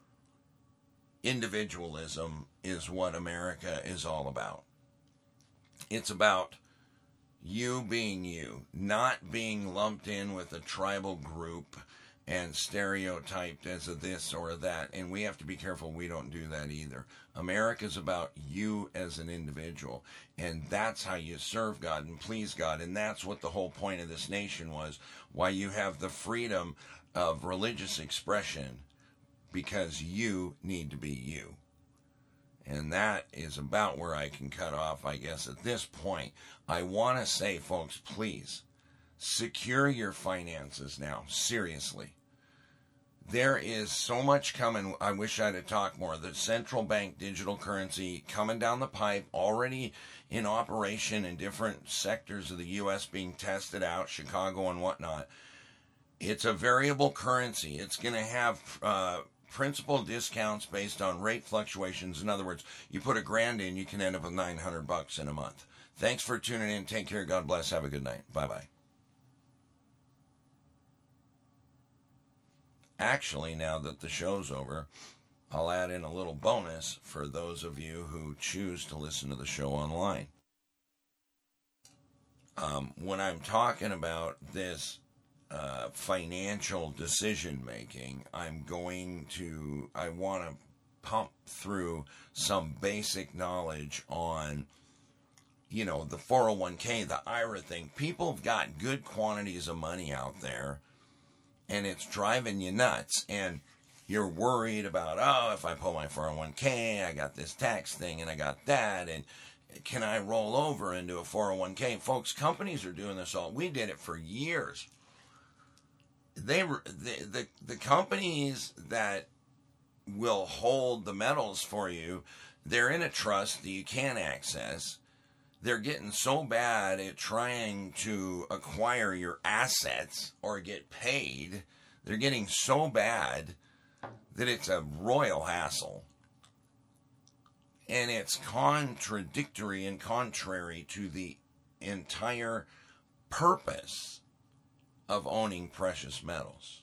individualism is what America is all about. It's about you being you, not being lumped in with a tribal group and stereotyped as a this or a that. And we have to be careful we don't do that either. America's about you as an individual. And that's how you serve God and please God. And that's what the whole point of this nation was. Why you have the freedom of religious expression. Because you need to be you. And that is about where I can cut off, I guess, at this point. I want to say, folks, please, secure your finances now. Seriously. There is so much coming. I wish I'd have talked more. The central bank digital currency coming down the pipe, already in operation in different sectors of the U.S. being tested out, Chicago and whatnot. It's a variable currency. It's going to have principal discounts based on rate fluctuations. In other words, you put $1,000 in, you can end up with $900 in a month. Thanks for tuning in. Take care. God bless. Have a good night. Bye-bye. Actually, now that the show's over, I'll add in a little bonus for those of you who choose to listen to the show online. When I'm talking about this financial decision making, I want to pump through some basic knowledge on, the 401k, the IRA thing. People have got good quantities of money out there, and it's driving you nuts. And you're worried about, if I pull my 401k, I got this tax thing and I got that, and can I roll over into a 401k? Folks, companies are doing this all. We did it for years. The companies that will hold the metals for you, they're in a trust that you can't access. They're getting so bad at trying to acquire your assets or get paid. They're getting so bad that it's a royal hassle. And it's contradictory and contrary to the entire purpose of owning precious metals.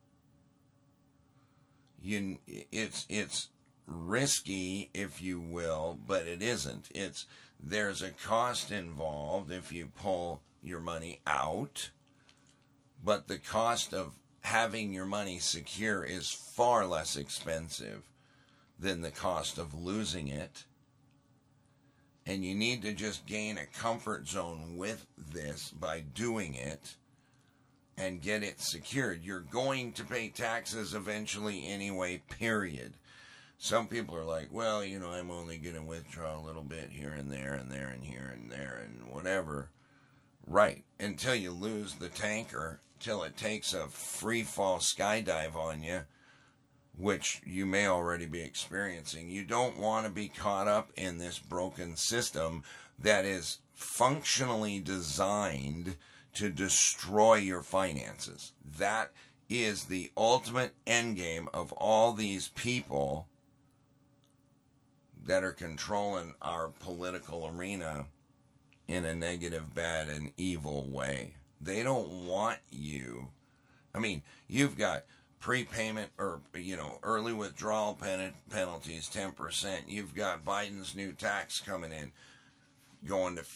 It's risky, if you will, but it isn't. There's a cost involved if you pull your money out, but the cost of having your money secure is far less expensive than the cost of losing it. And you need to just gain a comfort zone with this by doing it and get it secured. You're going to pay taxes eventually anyway, period. Some people are like, well, I'm only going to withdraw a little bit here and there and there and here and there and whatever. Right. Until you lose the tanker, till it takes a free fall skydive on you, which you may already be experiencing. You don't want to be caught up in this broken system that is functionally designed to destroy your finances. That is the ultimate endgame of all these people that are controlling our political arena in a negative, bad, and evil way. They don't want you. I mean, you've got prepayment or, early withdrawal penalties, 10%. You've got Biden's new tax coming in. going to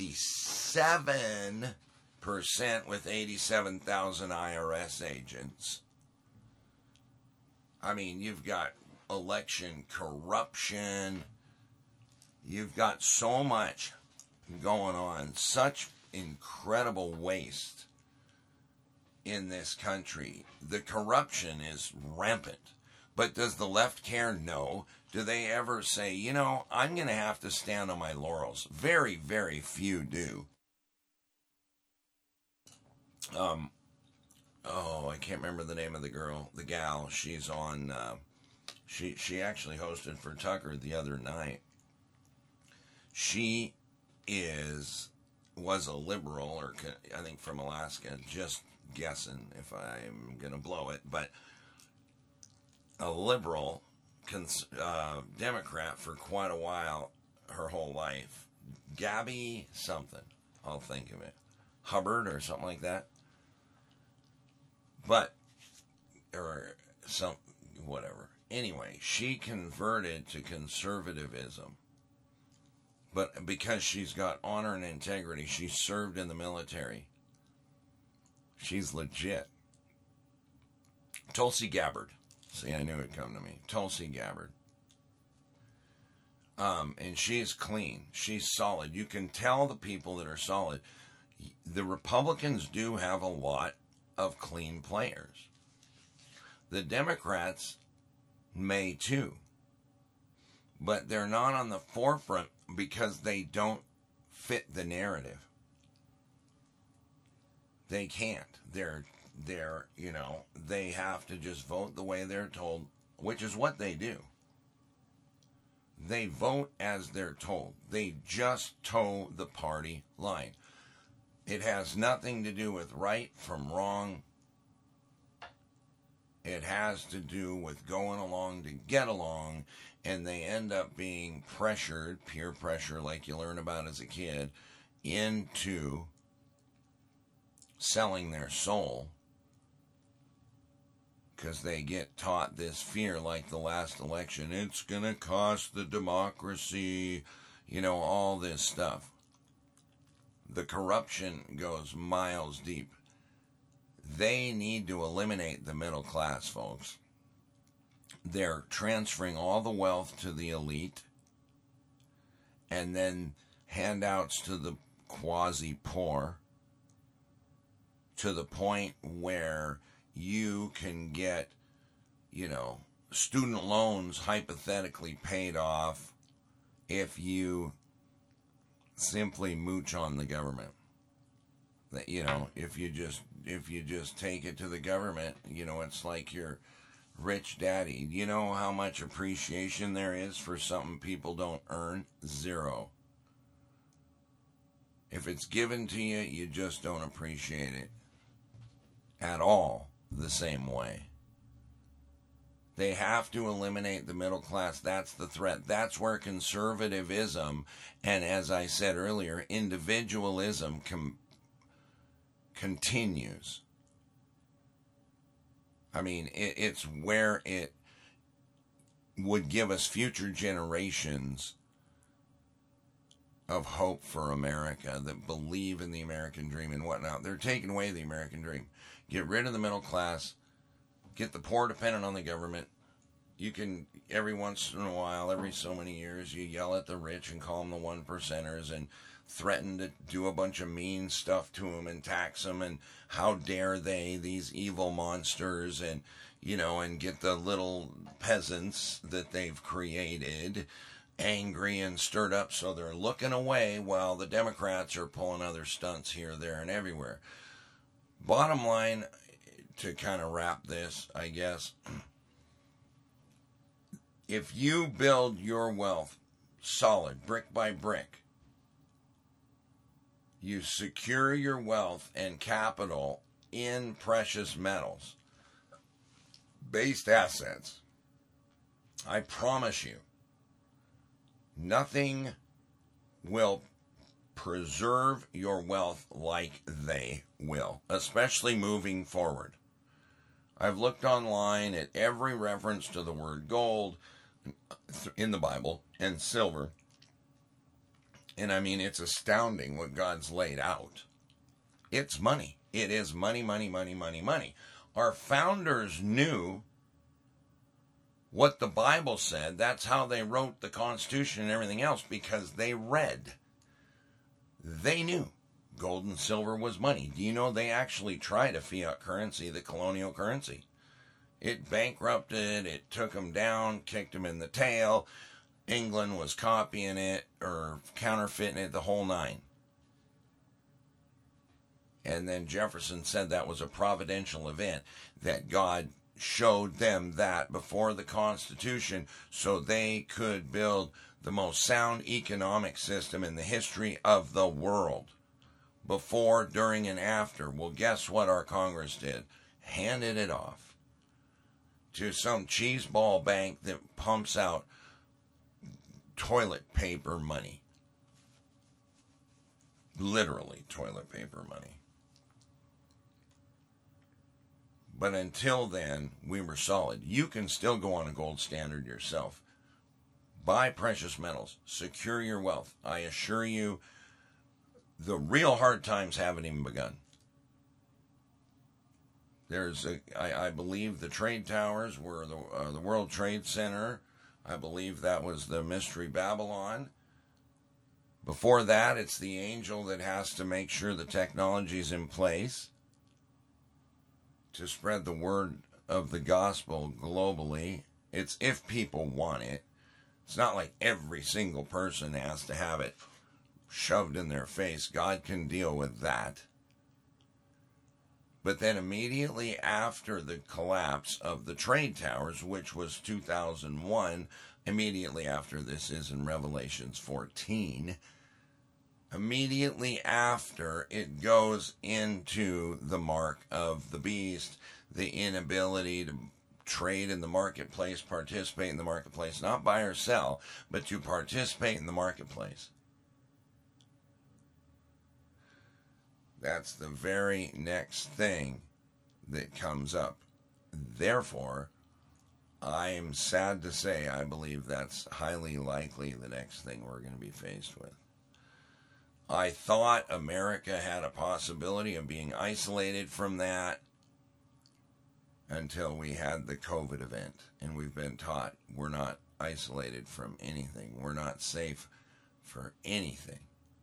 57% with 87,000 IRS agents. I mean, you've got election corruption. You've got so much going on, such incredible waste in this country. The corruption is rampant. But does the left care? No. Do they ever say, you know, I'm going to have to stand on my laurels? Very, very few do. I can't remember the name of the gal. She's on, she actually hosted for Tucker the other night. She was a liberal, or I think from Alaska, just guessing if I'm going to blow it, but a liberal Democrat for quite a while, her whole life. Gabby something, I'll think of it. Hubbard or something like that. But, or some, whatever. Anyway, she converted to conservatism. But because she's got honor and integrity, she served in the military. She's legit. Tulsi Gabbard. See, I knew it'd come to me. Tulsi Gabbard. And she's clean. She's solid. You can tell the people that are solid. The Republicans do have a lot of clean players. The Democrats may too. But they're not on the forefront because they don't fit the narrative. They can't. They're, you know, they have to just vote the way they're told, which is what they do. They vote as they're told. They just toe the party line. It has nothing to do with right from wrong. It has to do with going along to get along, and they end up being pressured, peer pressure like you learn about as a kid, into selling their soul because they get taught this fear like the last election. It's going to cost the democracy, you know, all this stuff. The corruption goes miles deep. They need to eliminate the middle class, folks. They're transferring all the wealth to the elite and then handouts to the quasi-poor, to the point where you can get, you know, student loans hypothetically paid off if you simply mooch on the government. That, you know, if you just take it to the government, you know, it's like your rich daddy. You know how much appreciation there is for something people don't earn? Zero. If it's given to you, you just don't appreciate it at all the same way. They have to eliminate the middle class. That's the threat. That's where conservatism and, as I said earlier, individualism continues. I mean, it's where it would give us future generations of hope for America that believe in the American dream and whatnot. They're taking away the American dream. Get rid of the middle class. Get the poor dependent on the government. You can, every once in a while, every so many years, you yell at the rich and call them the one percenters and threaten to do a bunch of mean stuff to them and tax them, and how dare they, these evil monsters, and, you know, and get the little peasants that they've created angry and stirred up, so they're looking away while the Democrats are pulling other stunts here, there, and everywhere. Bottom line, to kind of wrap this, I guess, if you build your wealth solid, brick by brick, you secure your wealth and capital in precious metals, based assets, I promise you, nothing will preserve your wealth like they will, especially moving forward. I've looked online at every reference to the word gold in the Bible and silver, And I mean, it's astounding what God's laid out. It's money. It is money, money, money, money, money. Our founders knew what the Bible said. That's how they wrote the Constitution and everything else, because they read. They knew gold and silver was money. Do you know they actually tried a fiat currency, the colonial currency? It bankrupted, it took them down, kicked them in the tail. England was copying it or counterfeiting it, the whole nine. And then Jefferson said that was a providential event, that God showed them that before the Constitution so they could build the most sound economic system in the history of the world. Before, during, and after. Well, guess what our Congress did? Handed it off to some cheeseball bank that pumps out toilet paper money. Literally toilet paper money. But until then, we were solid. You can still go on a gold standard yourself. Buy precious metals. Secure your wealth. I assure you, the real hard times haven't even begun. I believe the trade towers were the World Trade Center. I believe that was the Mystery Babylon. Before that, it's the angel that has to make sure the technology's in place to spread the word of the gospel globally. It's if people want it. It's not like every single person has to have it shoved in their face. God can deal with that. But then immediately after the collapse of the trade towers, which was 2001, immediately after this is in Revelations 14, immediately after it goes into the mark of the beast, the inability to trade in the marketplace, participate in the marketplace, not buy or sell, but to participate in the marketplace. That's the very next thing that comes up. Therefore, I am sad to say I believe that's highly likely the next thing we're going to be faced with. I thought America had a possibility of being isolated from that until we had the COVID event. And we've been taught we're not isolated from anything. We're not safe for anything.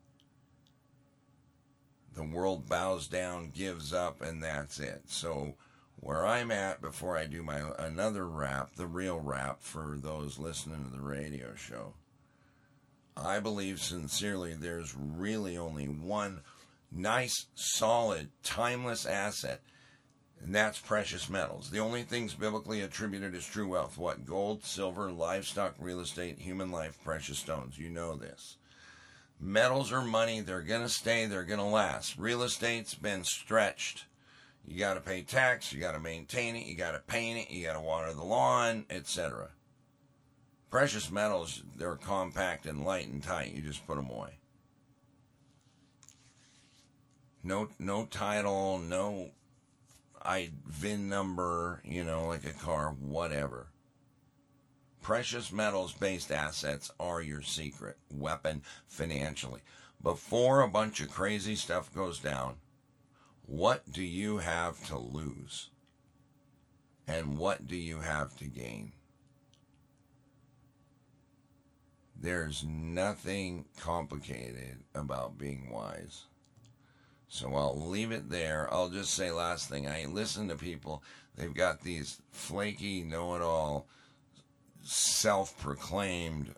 The world bows down, gives up, and that's it. So where I'm at before I do my another wrap, the real wrap for those listening to the radio show, I believe sincerely there's really only one nice, solid, timeless asset, and that's precious metals. The only things biblically attributed as true wealth, what? Gold, silver, livestock, real estate, human life, precious stones. You know this. Metals are money. They're going to stay. They're going to last. Real estate's been stretched. You got to pay tax. You got to maintain it. You got to paint it. You got to water the lawn, etc. Precious metals, they're compact and light and tight. You just put them away. No title, no VIN number, like a car, whatever. Precious metals-based assets are your secret weapon financially. Before a bunch of crazy stuff goes down, what do you have to lose? And what do you have to gain? There's nothing complicated about being wise. So I'll leave it there. I'll just say last thing. I listen to people. They've got these flaky, know-it-all, self-proclaimed,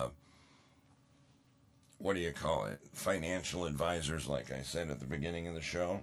financial advisors, like I said at the beginning of the show.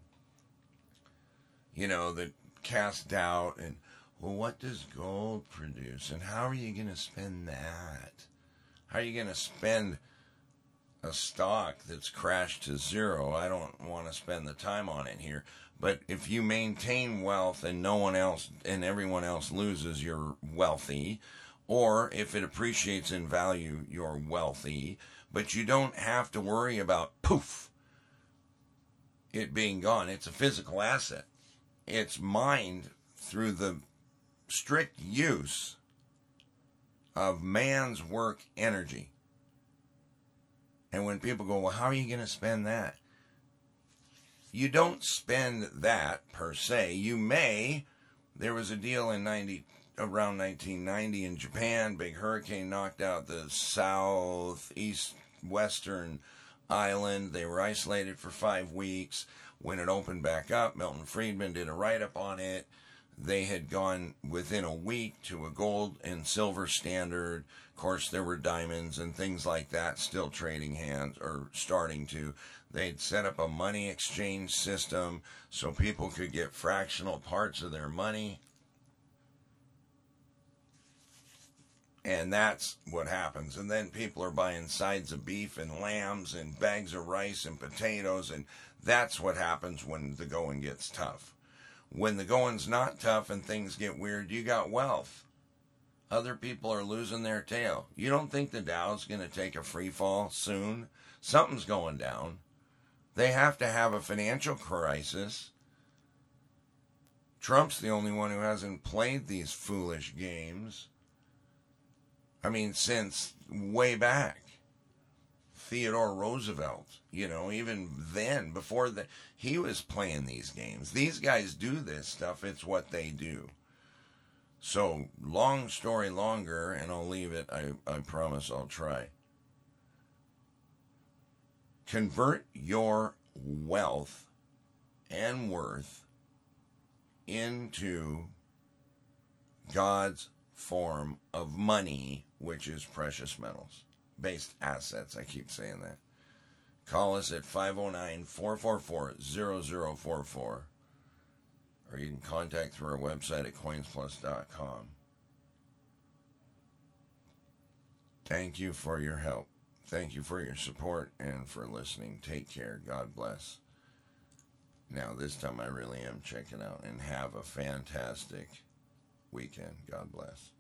That cast doubt and, well, what does gold produce? And how are you going to spend that? How are you going to spend a stock that's crashed to zero? I don't want to spend the time on it here. But if you maintain wealth and no one else and everyone else loses, you're wealthy. Or if it appreciates in value, you're wealthy. But you don't have to worry about, poof, it being gone. It's a physical asset. It's mined through the strict use of man's work energy. And when people go, well, how are you going to spend that? You don't spend that per se. You may. There was a deal in around 1990 in Japan. Big hurricane knocked out the southeast western island. They were isolated for 5 weeks. When it opened back up, Milton Friedman did a write-up on it. They had gone within a week to a gold and silver standard. Of course, there were diamonds and things like that still trading hands or starting to. They'd set up a money exchange system so people could get fractional parts of their money. And that's what happens. And then people are buying sides of beef and lambs and bags of rice and potatoes. And that's what happens when the going gets tough. When the going's not tough and things get weird, you got wealth. Other people are losing their tail. You don't think the Dow's going to take a free fall soon? Something's going down. They have to have a financial crisis. Trump's the only one who hasn't played these foolish games. I mean, since way back. Theodore Roosevelt, even then, before he was playing these games. These guys do this stuff. It's what they do. So, long story longer, and I'll leave it. I promise I'll try. Convert your wealth and worth into God's form of money, which is precious metals. Based assets, I keep saying that. Call us at 509-444-0044. Or you can contact through our website at coinsplus.com. Thank you for your help. Thank you for your support and for listening. Take care. God bless. Now, this time I really am checking out, and have a fantastic weekend. God bless.